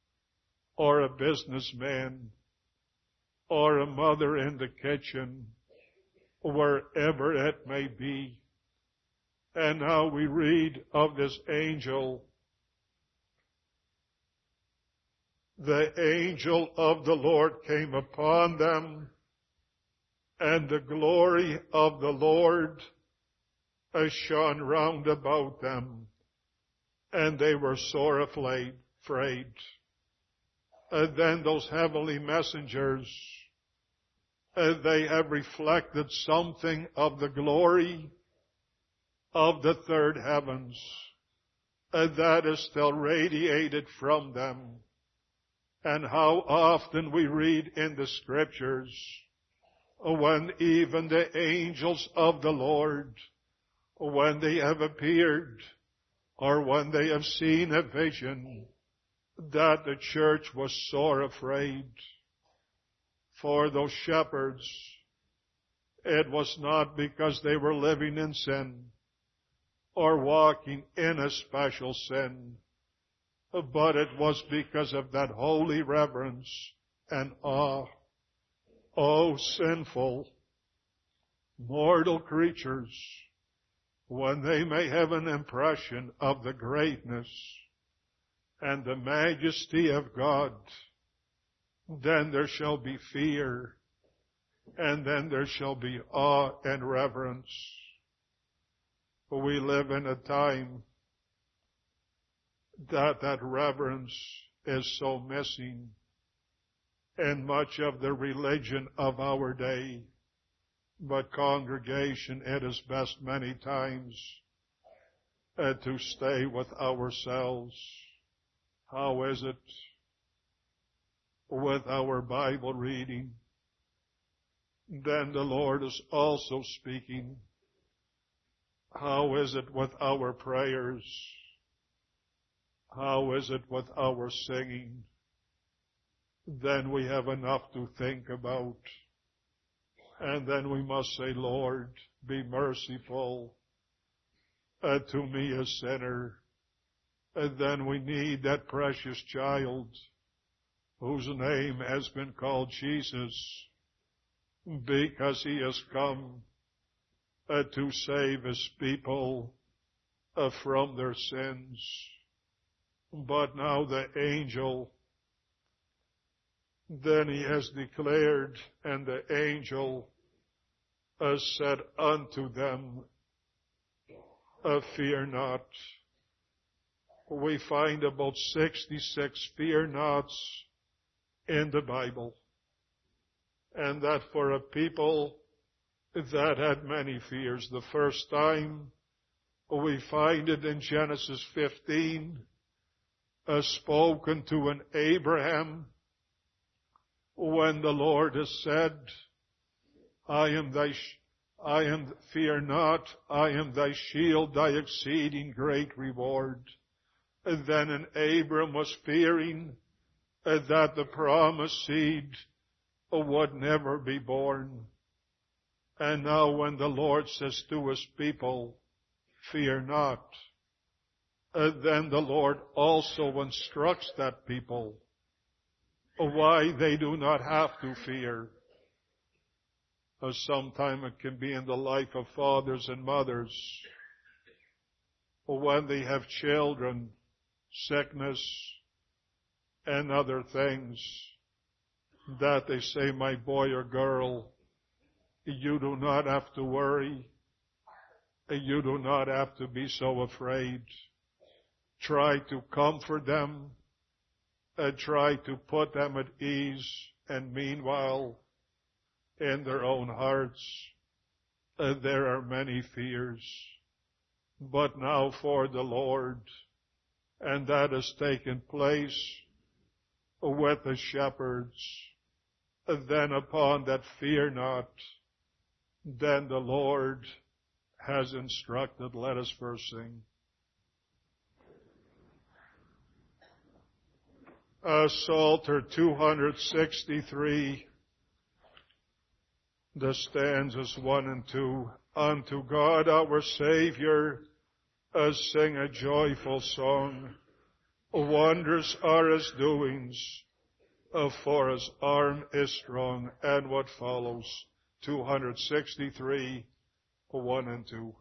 or a businessman, or a mother in the kitchen, wherever it may be. And now we read of this angel. The angel of the Lord came upon them, and the glory of the Lord shone round about them, and they were sore afraid. And then those heavenly messengers, uh, they have reflected something of the glory of the third heavens, and that is still radiated from them. And how often we read in the Scriptures when even the angels of the Lord when they have appeared or when they have seen a vision, that the church was sore afraid. For those shepherds, it was not because they were living in sin or walking in a special sin, but it was because of that holy reverence and awe. Oh, sinful, mortal creatures, when they may have an impression of the greatness and the majesty of God, then there shall be fear, and then there shall be awe and reverence. We live in a time that that reverence is so missing in much of the religion of our day. But congregation, it is best many times uh, to stay with ourselves. How is it with our Bible reading? Then the Lord is also speaking. How is it with our prayers? How is it with our singing? Then we have enough to think about. And then we must say, Lord, be merciful uh, to me, a sinner. And then we need that precious child whose name has been called Jesus, because he has come uh, to save his people uh, from their sins. But now the angel, then he has declared, and the angel has said unto them, uh, fear not. We find about sixty-six fear nots in the Bible. And that for a people that had many fears. The first time we find it in Genesis fifteen, uh, spoken to an Abraham, when the Lord has said, I am thy, sh- I am, fear not, I am thy shield, thy exceeding great reward. And then an Abram was fearing uh, that the promised seed uh, would never be born. And now when the Lord says to his people, fear not, uh, then the Lord also instructs that people why they do not have to fear. Uh, Sometimes it can be in the life of fathers and mothers, when they have children, sickness, and other things, that they say, my boy or girl, you do not have to worry. You do not have to be so afraid. Try to comfort them. Uh, try to put them at ease. And meanwhile, in their own hearts, uh, there are many fears. But now for the Lord, and that has taken place with the shepherds, uh, then upon that fear not, then the Lord has instructed. Let us first sing. Uh, Psalter two sixty-three, the stanzas one and two. Unto God our Savior, uh, sing a joyful song. Wonders are his doings, uh, for his arm is strong. And what follows? two sixty-three, one and two.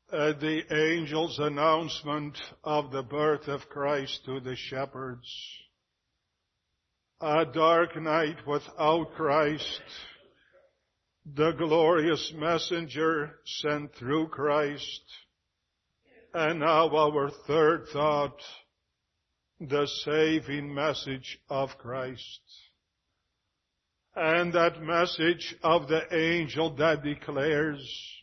uh, the angel's announcement of the birth of Christ to the shepherds. A dark night without Christ, the glorious messenger sent through Christ. And now our third thought, the saving message of Christ. And that message of the angel that declares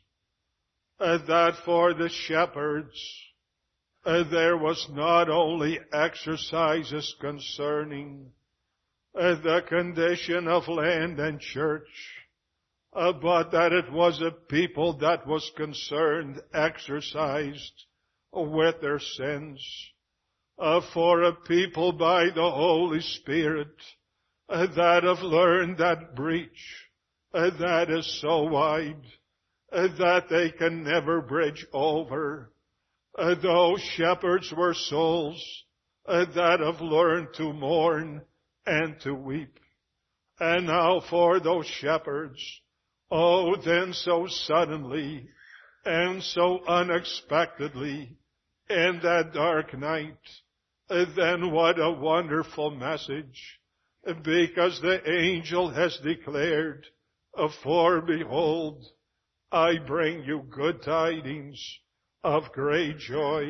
uh, that for the shepherds uh, there was not only exercises concerning uh, the condition of land and church, uh, but that it was a people that was concerned, exercised with their sins. Uh, for a people by the Holy Spirit uh, that have learned that breach uh, that is so wide uh, that they can never bridge over. Uh, those shepherds were souls uh, that have learned to mourn and to weep. And now for those shepherds, oh, then so suddenly and so unexpectedly in that dark night, then what a wonderful message, because the angel has declared, for behold, I bring you good tidings of great joy,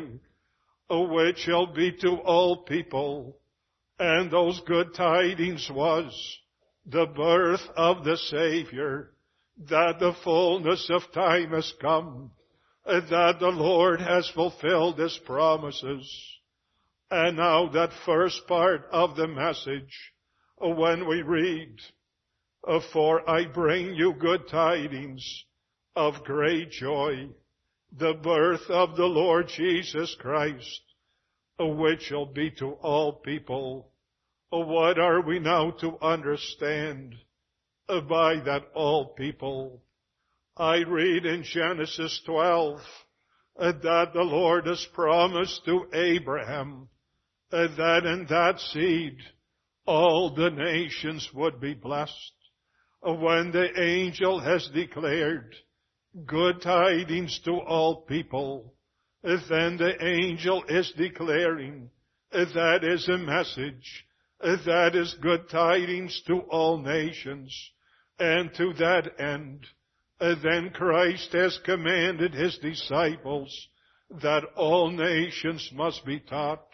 which shall be to all people. And those good tidings was the birth of the Savior, that the fullness of time has come, that the Lord has fulfilled His promises. And now that first part of the message, when we read, for I bring you good tidings of great joy, the birth of the Lord Jesus Christ, which shall be to all people. What are we now to understand by that all people? I read in Genesis twelve that the Lord has promised to Abraham that in that seed all the nations would be blessed. When the angel has declared good tidings to all people, then the angel is declaring that is a message, that is good tidings to all nations. And to that end, then Christ has commanded His disciples that all nations must be taught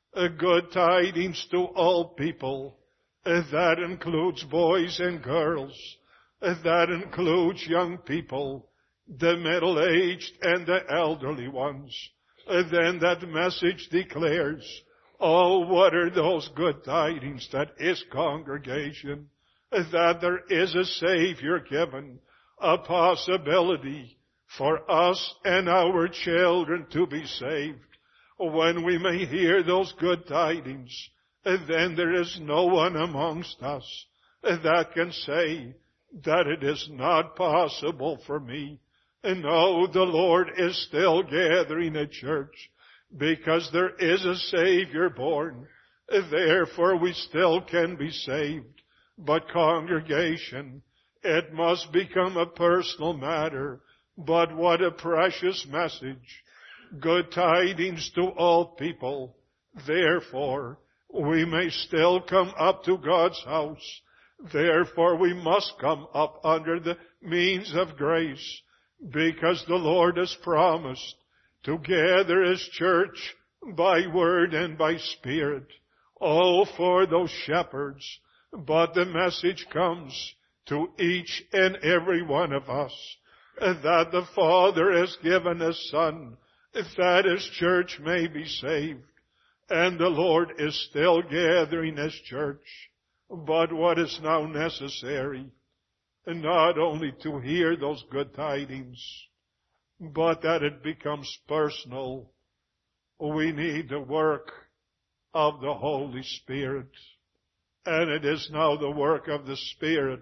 good tidings to all people. That includes boys and girls. That includes young people, the middle-aged and the elderly ones. Then that message declares, oh, what are those good tidings that is congregation? That there is a Savior given, a possibility for us and our children to be saved. When we may hear those good tidings, then there is no one amongst us that can say that it is not possible for me. And no, the Lord is still gathering a church because there is a Savior born. Therefore we still can be saved. But congregation, it must become a personal matter. But what a precious message. Good tidings to all people. Therefore, we may still come up to God's house. Therefore, we must come up under the means of grace, because the Lord has promised to gather His church by word and by spirit. Oh, for those shepherds. But the message comes to each and every one of us, that the Father has given His Son, that His church may be saved. And the Lord is still gathering His church. But what is now necessary, not only to hear those good tidings, but that it becomes personal. We need the work of the Holy Spirit. And it is now the work of the Spirit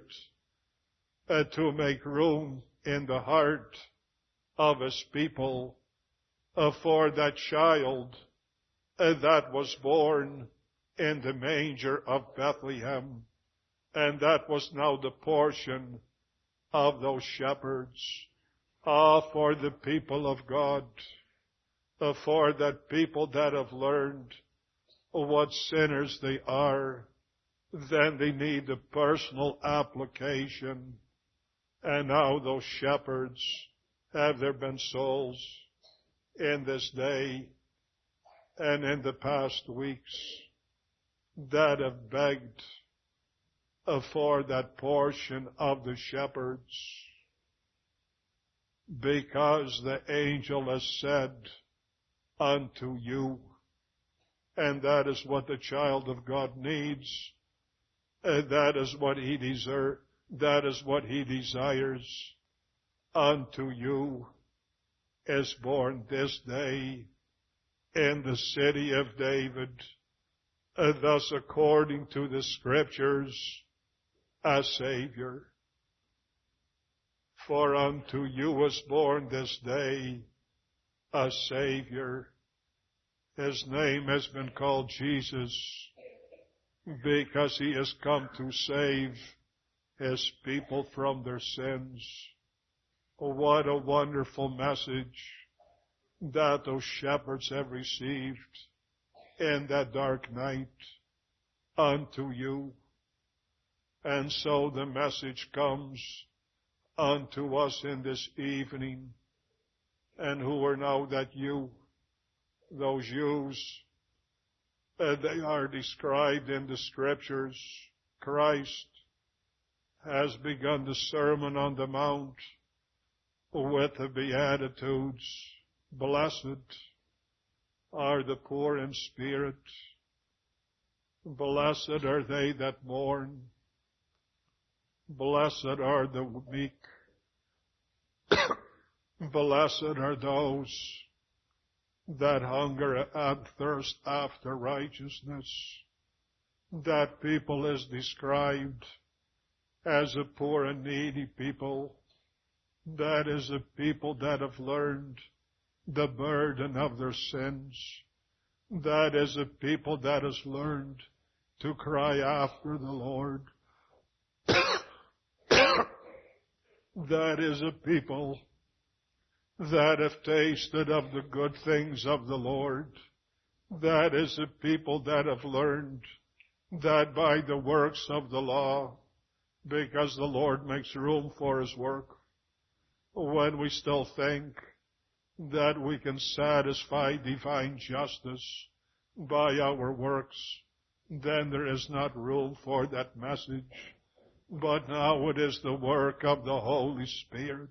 uh, to make room in the heart of His people uh, for that child uh, that was born in the manger of Bethlehem. And that was now the portion of those shepherds. Ah, for the people of God, uh, for that people that have learned what sinners they are, then they need the personal application. And now those shepherds, have there been souls in this day and in the past weeks that have begged uh, for that portion of the shepherds, because the angel has said unto you, and that is what the child of God needs, and that is what he deserves, that is what he desires. Unto you is born this day in the city of David, uh, thus according to the Scriptures, a Savior. For unto you was born this day a Savior. His name has been called Jesus, because he has come to save his people from their sins. Oh, what a wonderful message that those shepherds have received in that dark night unto you. And so the message comes unto us in this evening. And who are now that you? Those yous, uh, they are described in the Scriptures. Christ has begun the Sermon on the Mount with the Beatitudes. Blessed are the poor in spirit. Blessed are they that mourn. Blessed are the meek. Blessed are those that hunger and thirst after righteousness. That people is described as a poor and needy people. That is a people that have learned the burden of their sins. That is a people that has learned to cry after the Lord. That is a people that have tasted of the good things of the Lord. That is a people that have learned that by the works of the law, because the Lord makes room for his work, when we still think that we can satisfy divine justice by our works, then there is not room for that message. But now it is the work of the Holy Spirit,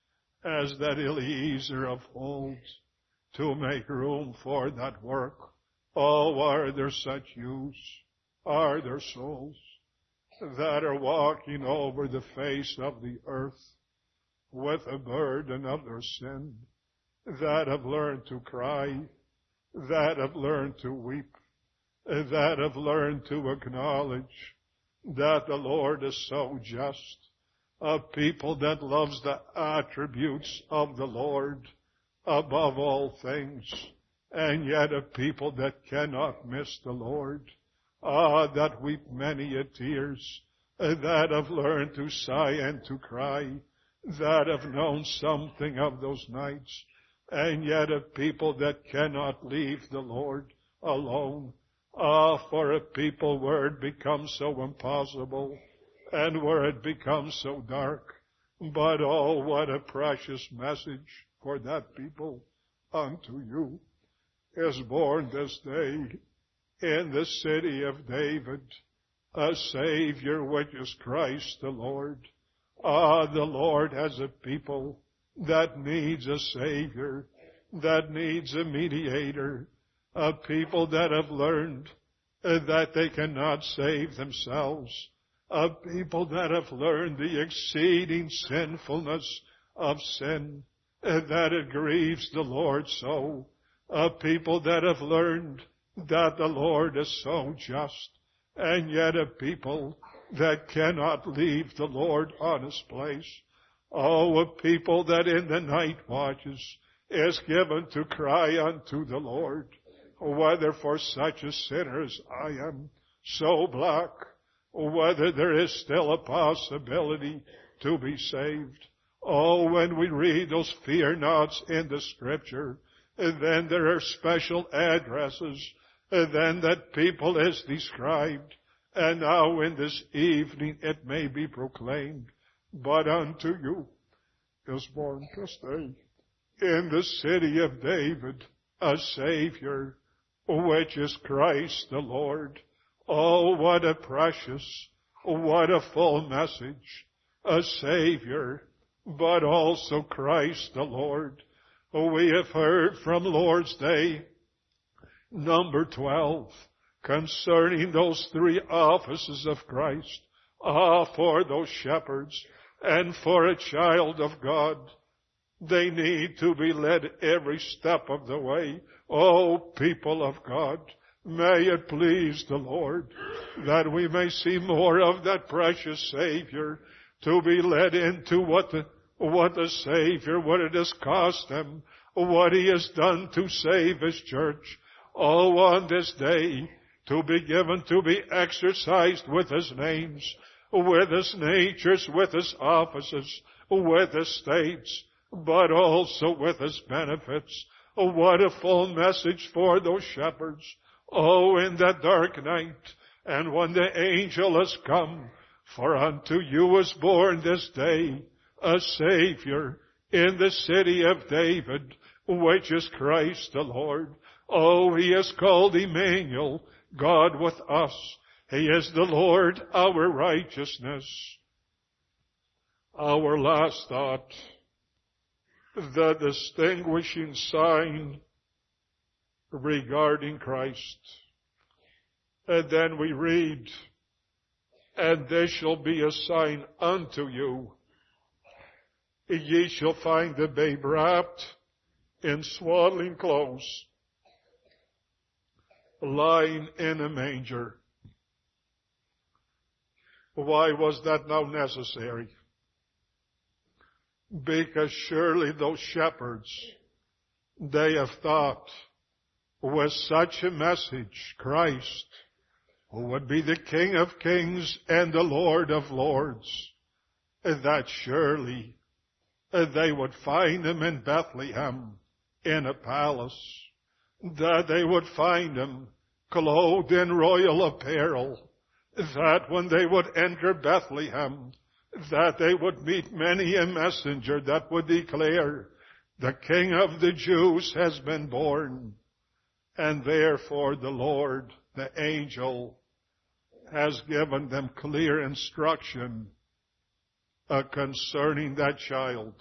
as that Eliezer of old, to make room for that work. Oh, are there such youths? Are there souls that are walking over the face of the earth with a burden of their sin, that have learned to cry, that have learned to weep, that have learned to acknowledge that the Lord is so just, a people that loves the attributes of the Lord above all things, and yet a people that cannot miss the Lord. Ah, that weep many a tears, that have learned to sigh and to cry, that have known something of those nights, and yet a people that cannot leave the Lord alone. Ah, for a people where it becomes so impossible and where it becomes so dark. But oh, what a precious message for that people. Unto you is born this day in the city of David a Savior, which is Christ the Lord. Ah, the Lord has a people that needs a Savior, that needs a mediator, a people that have learned uh, that they cannot save themselves, a people that have learned the exceeding sinfulness of sin, uh, that it grieves the Lord so, a people that have learned that the Lord is so just, and yet a people that cannot leave the Lord on his place. Oh, a people that in the night watches is given to cry unto the Lord, whether for such a sinner as I am, so black, whether there is still a possibility to be saved. Oh, when we read those fear nots in the Scripture, and then there are special addresses, and then that people is described. And now in this evening it may be proclaimed, but unto you is born this day in the city of David a Savior, which is Christ the Lord. Oh, what a precious, what a full message. A Savior, but also Christ the Lord. We have heard from Lord's Day, number twelve, concerning those three offices of Christ. Ah, for those shepherds and for a child of God, they need to be led every step of the way. Oh, people of God, may it please the Lord that we may see more of that precious Savior, to be led into what the, what the Savior, what it has cost him, what he has done to save his church. Oh, on this day, to be given to be exercised with his names, with his natures, with his offices, with his states, but also with his benefits. Oh, what a full message for those shepherds. Oh, in that dark night, and when the angel has come, for unto you is born this day a Savior in the city of David, which is Christ the Lord. Oh, he is called Emmanuel, God with us. He is the Lord, our righteousness. Our last thought, the distinguishing sign regarding Christ. And then we read, and this shall be a sign unto you. Ye shall find the babe wrapped in swaddling clothes, lying in a manger. Why was that now necessary? Because surely those shepherds, they have thought, with such a message, Christ, who would be the King of kings and the Lord of lords, that surely they would find him in Bethlehem in a palace, that they would find him clothed in royal apparel, that when they would enter Bethlehem, that they would meet many a messenger that would declare, the King of the Jews has been born. And therefore the Lord, the angel, has given them clear instruction uh, concerning that child.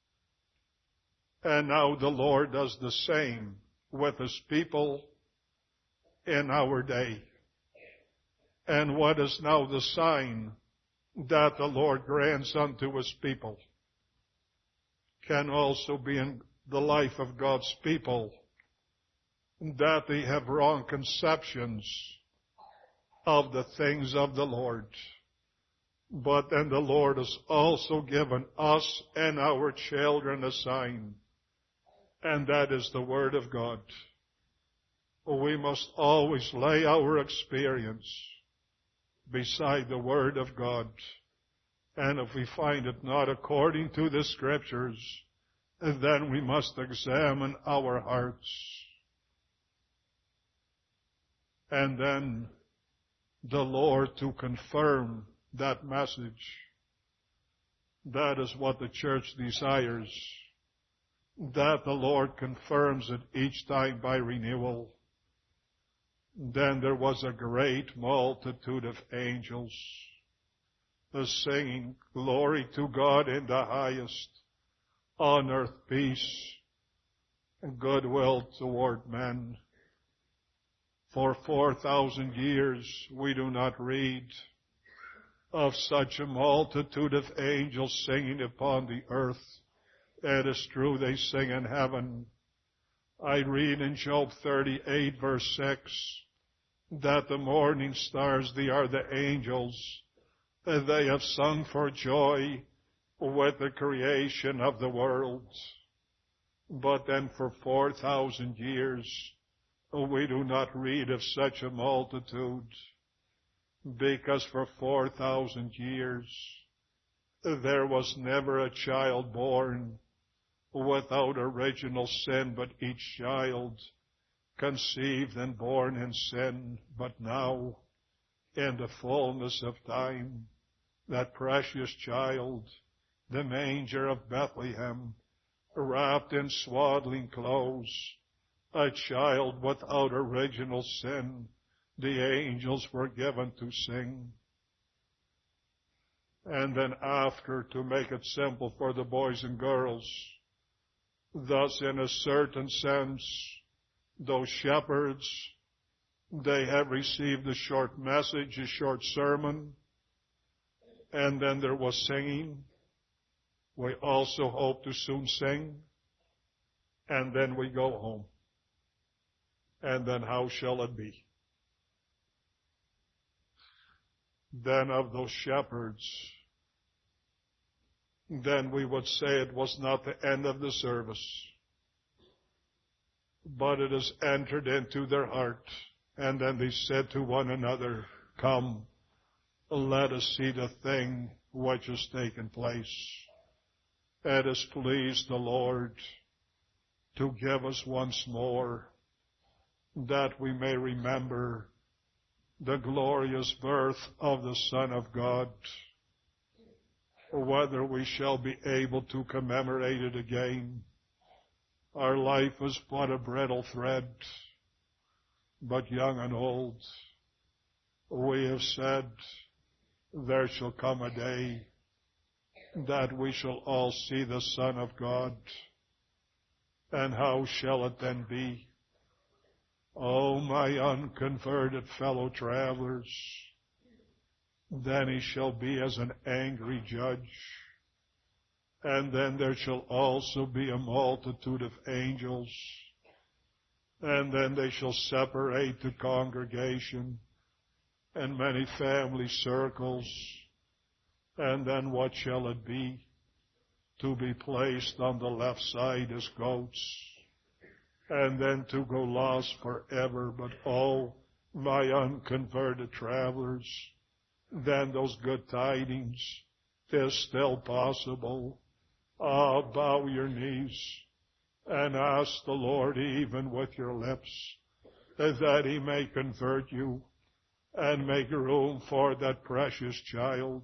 And now the Lord does the same with his people in our day. And what is now the sign that the Lord grants unto his people can also be in the life of God's people, that they have wrong conceptions of the things of the Lord. But then the Lord has also given us and our children a sign, and that is the Word of God. We must always lay our experience beside the Word of God. And if we find it not according to the Scriptures, then we must examine our hearts. And then the Lord to confirm that message. That is what the church desires. That the Lord confirms it each time by renewal. Then there was a great multitude of angels singing, glory to God in the highest, on earth peace, and goodwill toward men. For four thousand years we do not read of such a multitude of angels singing upon the earth. It is true, they sing in heaven. I read in Job thirty-eight verse six that the morning stars, they are the angels, and they have sung for joy with the creation of the world. But then for four thousand years we do not read of such a multitude, because for four thousand years there was never a child born without original sin, but each child conceived and born in sin. But now, in the fullness of time, that precious child, the manger of Bethlehem, wrapped in swaddling clothes, a child without original sin, the angels were given to sing. And then after, to make it simple for the boys and girls, thus in a certain sense, those shepherds, they have received a short message, a short sermon, and then there was singing. We also hope to soon sing, and then we go home. And then how shall it be? Then of those shepherds, then we would say it was not the end of the service, but it has entered into their heart. And then they said to one another, come, let us see the thing which has taken place. It has pleased the Lord to give us once more that we may remember the glorious birth of the Son of God. Whether we shall be able to commemorate it again, our life is but a brittle thread, but young and old, we have said, there shall come a day that we shall all see the Son of God. And how shall it then be? Oh, my unconverted fellow travelers, then he shall be as an angry judge. And then there shall also be a multitude of angels. And then they shall separate the congregation and many family circles. And then what shall it be? To be placed on the left side as goats, and then to go lost forever. But oh, my unconverted travelers, then those good tidings is still possible. Ah, bow your knees and ask the Lord even with your lips that he may convert you and make room for that precious child.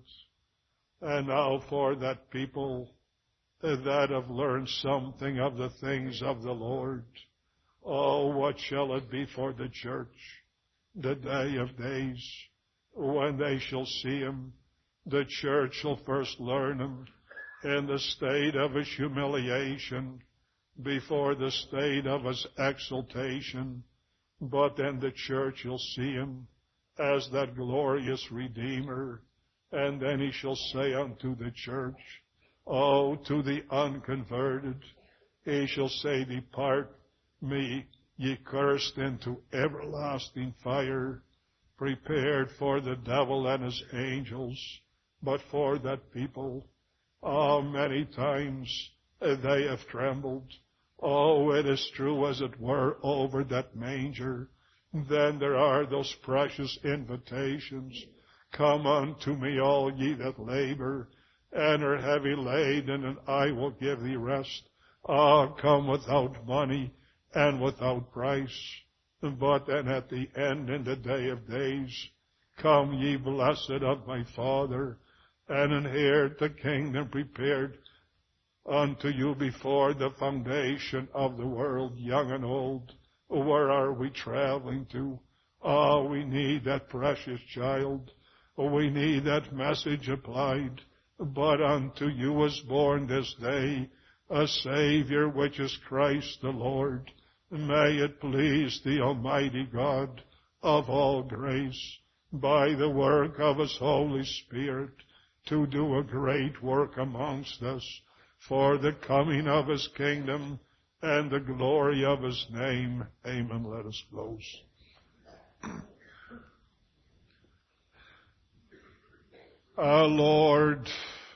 And now for that people that have learned something of the things of the Lord. Oh, what shall it be for the church, the day of days, when they shall see him? The church shall first learn him in the state of his humiliation, before the state of his exaltation. But then the church shall see him as that glorious Redeemer. And then he shall say unto the church, oh, to the unconverted, he shall say, depart me, ye cursed, into everlasting fire, prepared for the devil and his angels. But for that people, oh, many times they have trembled. Oh, it is true, as it were, over that manger. Then there are those precious invitations. Come unto me, all ye that labor and are heavy laden, and I will give thee rest. Ah, come without money and without price. But then at the end, in the day of days, come ye blessed of my Father, and inherit the kingdom prepared unto you before the foundation of the world. Young and old, where are we traveling to? Ah, we need that precious child. We need that message applied. But unto you is born this day a Savior, which is Christ the Lord. May it please the Almighty God of all grace, by the work of his Holy Spirit, to do a great work amongst us for the coming of his kingdom and the glory of his name. Amen. Let us close. Our Lord,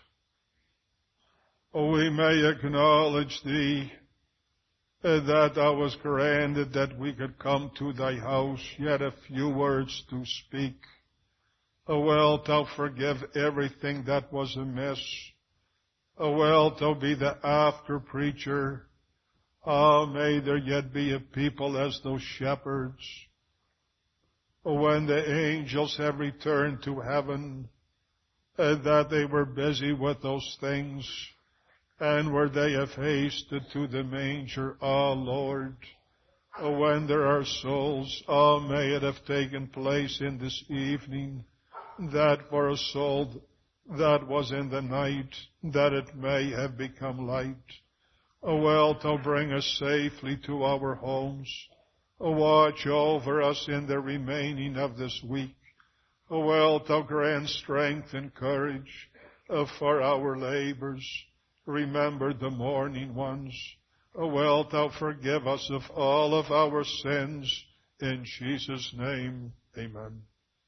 we may acknowledge thee that thou wast granted that we could come to thy house, yet a few words to speak. O wilt thou forgive everything that was amiss? O wilt thou be the after preacher? Ah, may there yet be a people as those shepherds. When the angels have returned to heaven, uh, that they were busy with those things, and where they have hasted to the manger, ah, Lord, uh, when there are souls, ah, may it have taken place in this evening, that for a soul that was in the night, that it may have become light. O wilt thou bring us safely to our homes? O watch over us in the remaining of this week. O wilt thou grant strength and courage uh, for our labors? Remember the mourning ones. O wilt thou forgive us of all of our sins? In Jesus' name, amen.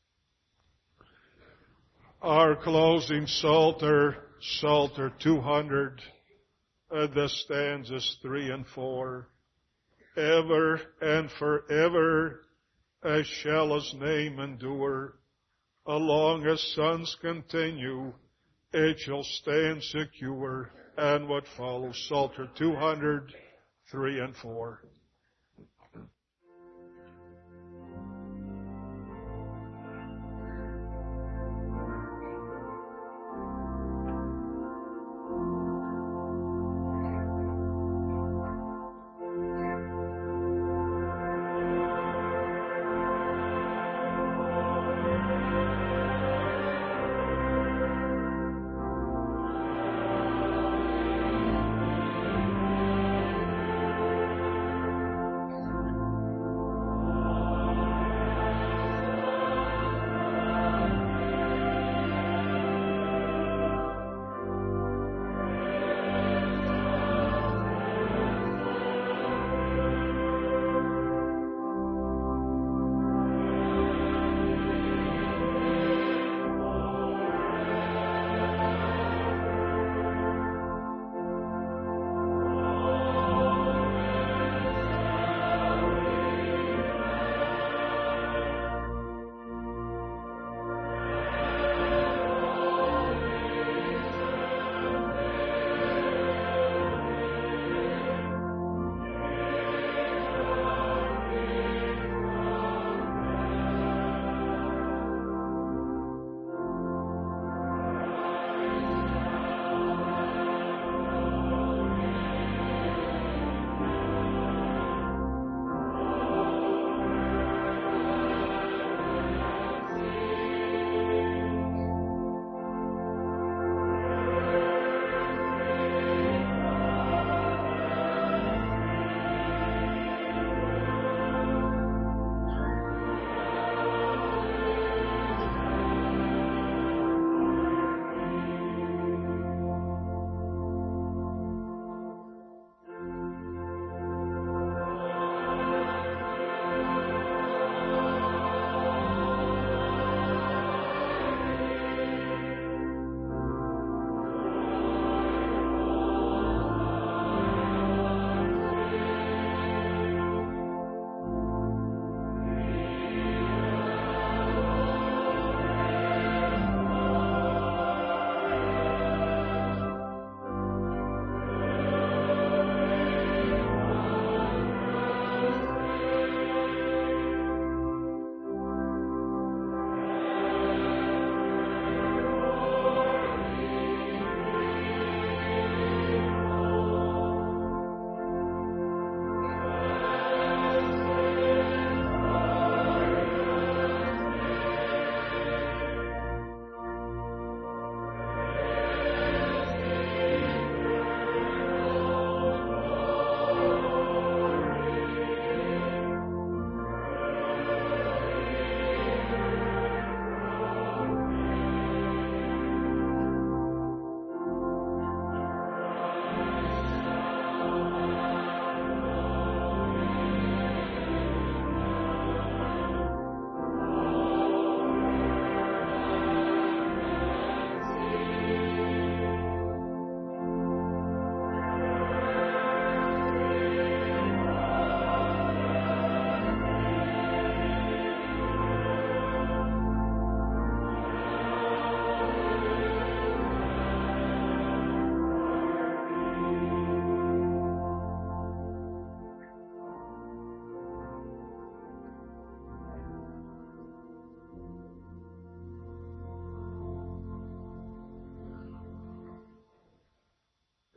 Our closing Psalter, Psalter two hundred, uh, the stanzas three and four. Ever and forever as shall his name endure. As long as suns continue, it shall stand secure. And what follows, Psalter two hundred, three and four.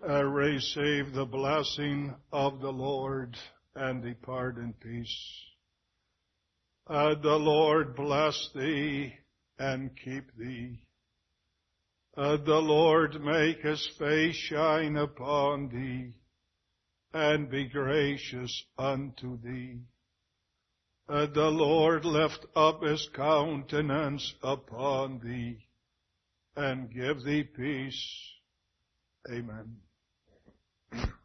uh, receive the blessing of the Lord and depart in peace. Uh, the Lord bless thee and keep thee. Uh, the Lord make his face shine upon thee and be gracious unto thee. Uh, the Lord lift up his countenance upon thee and give thee peace. Amen.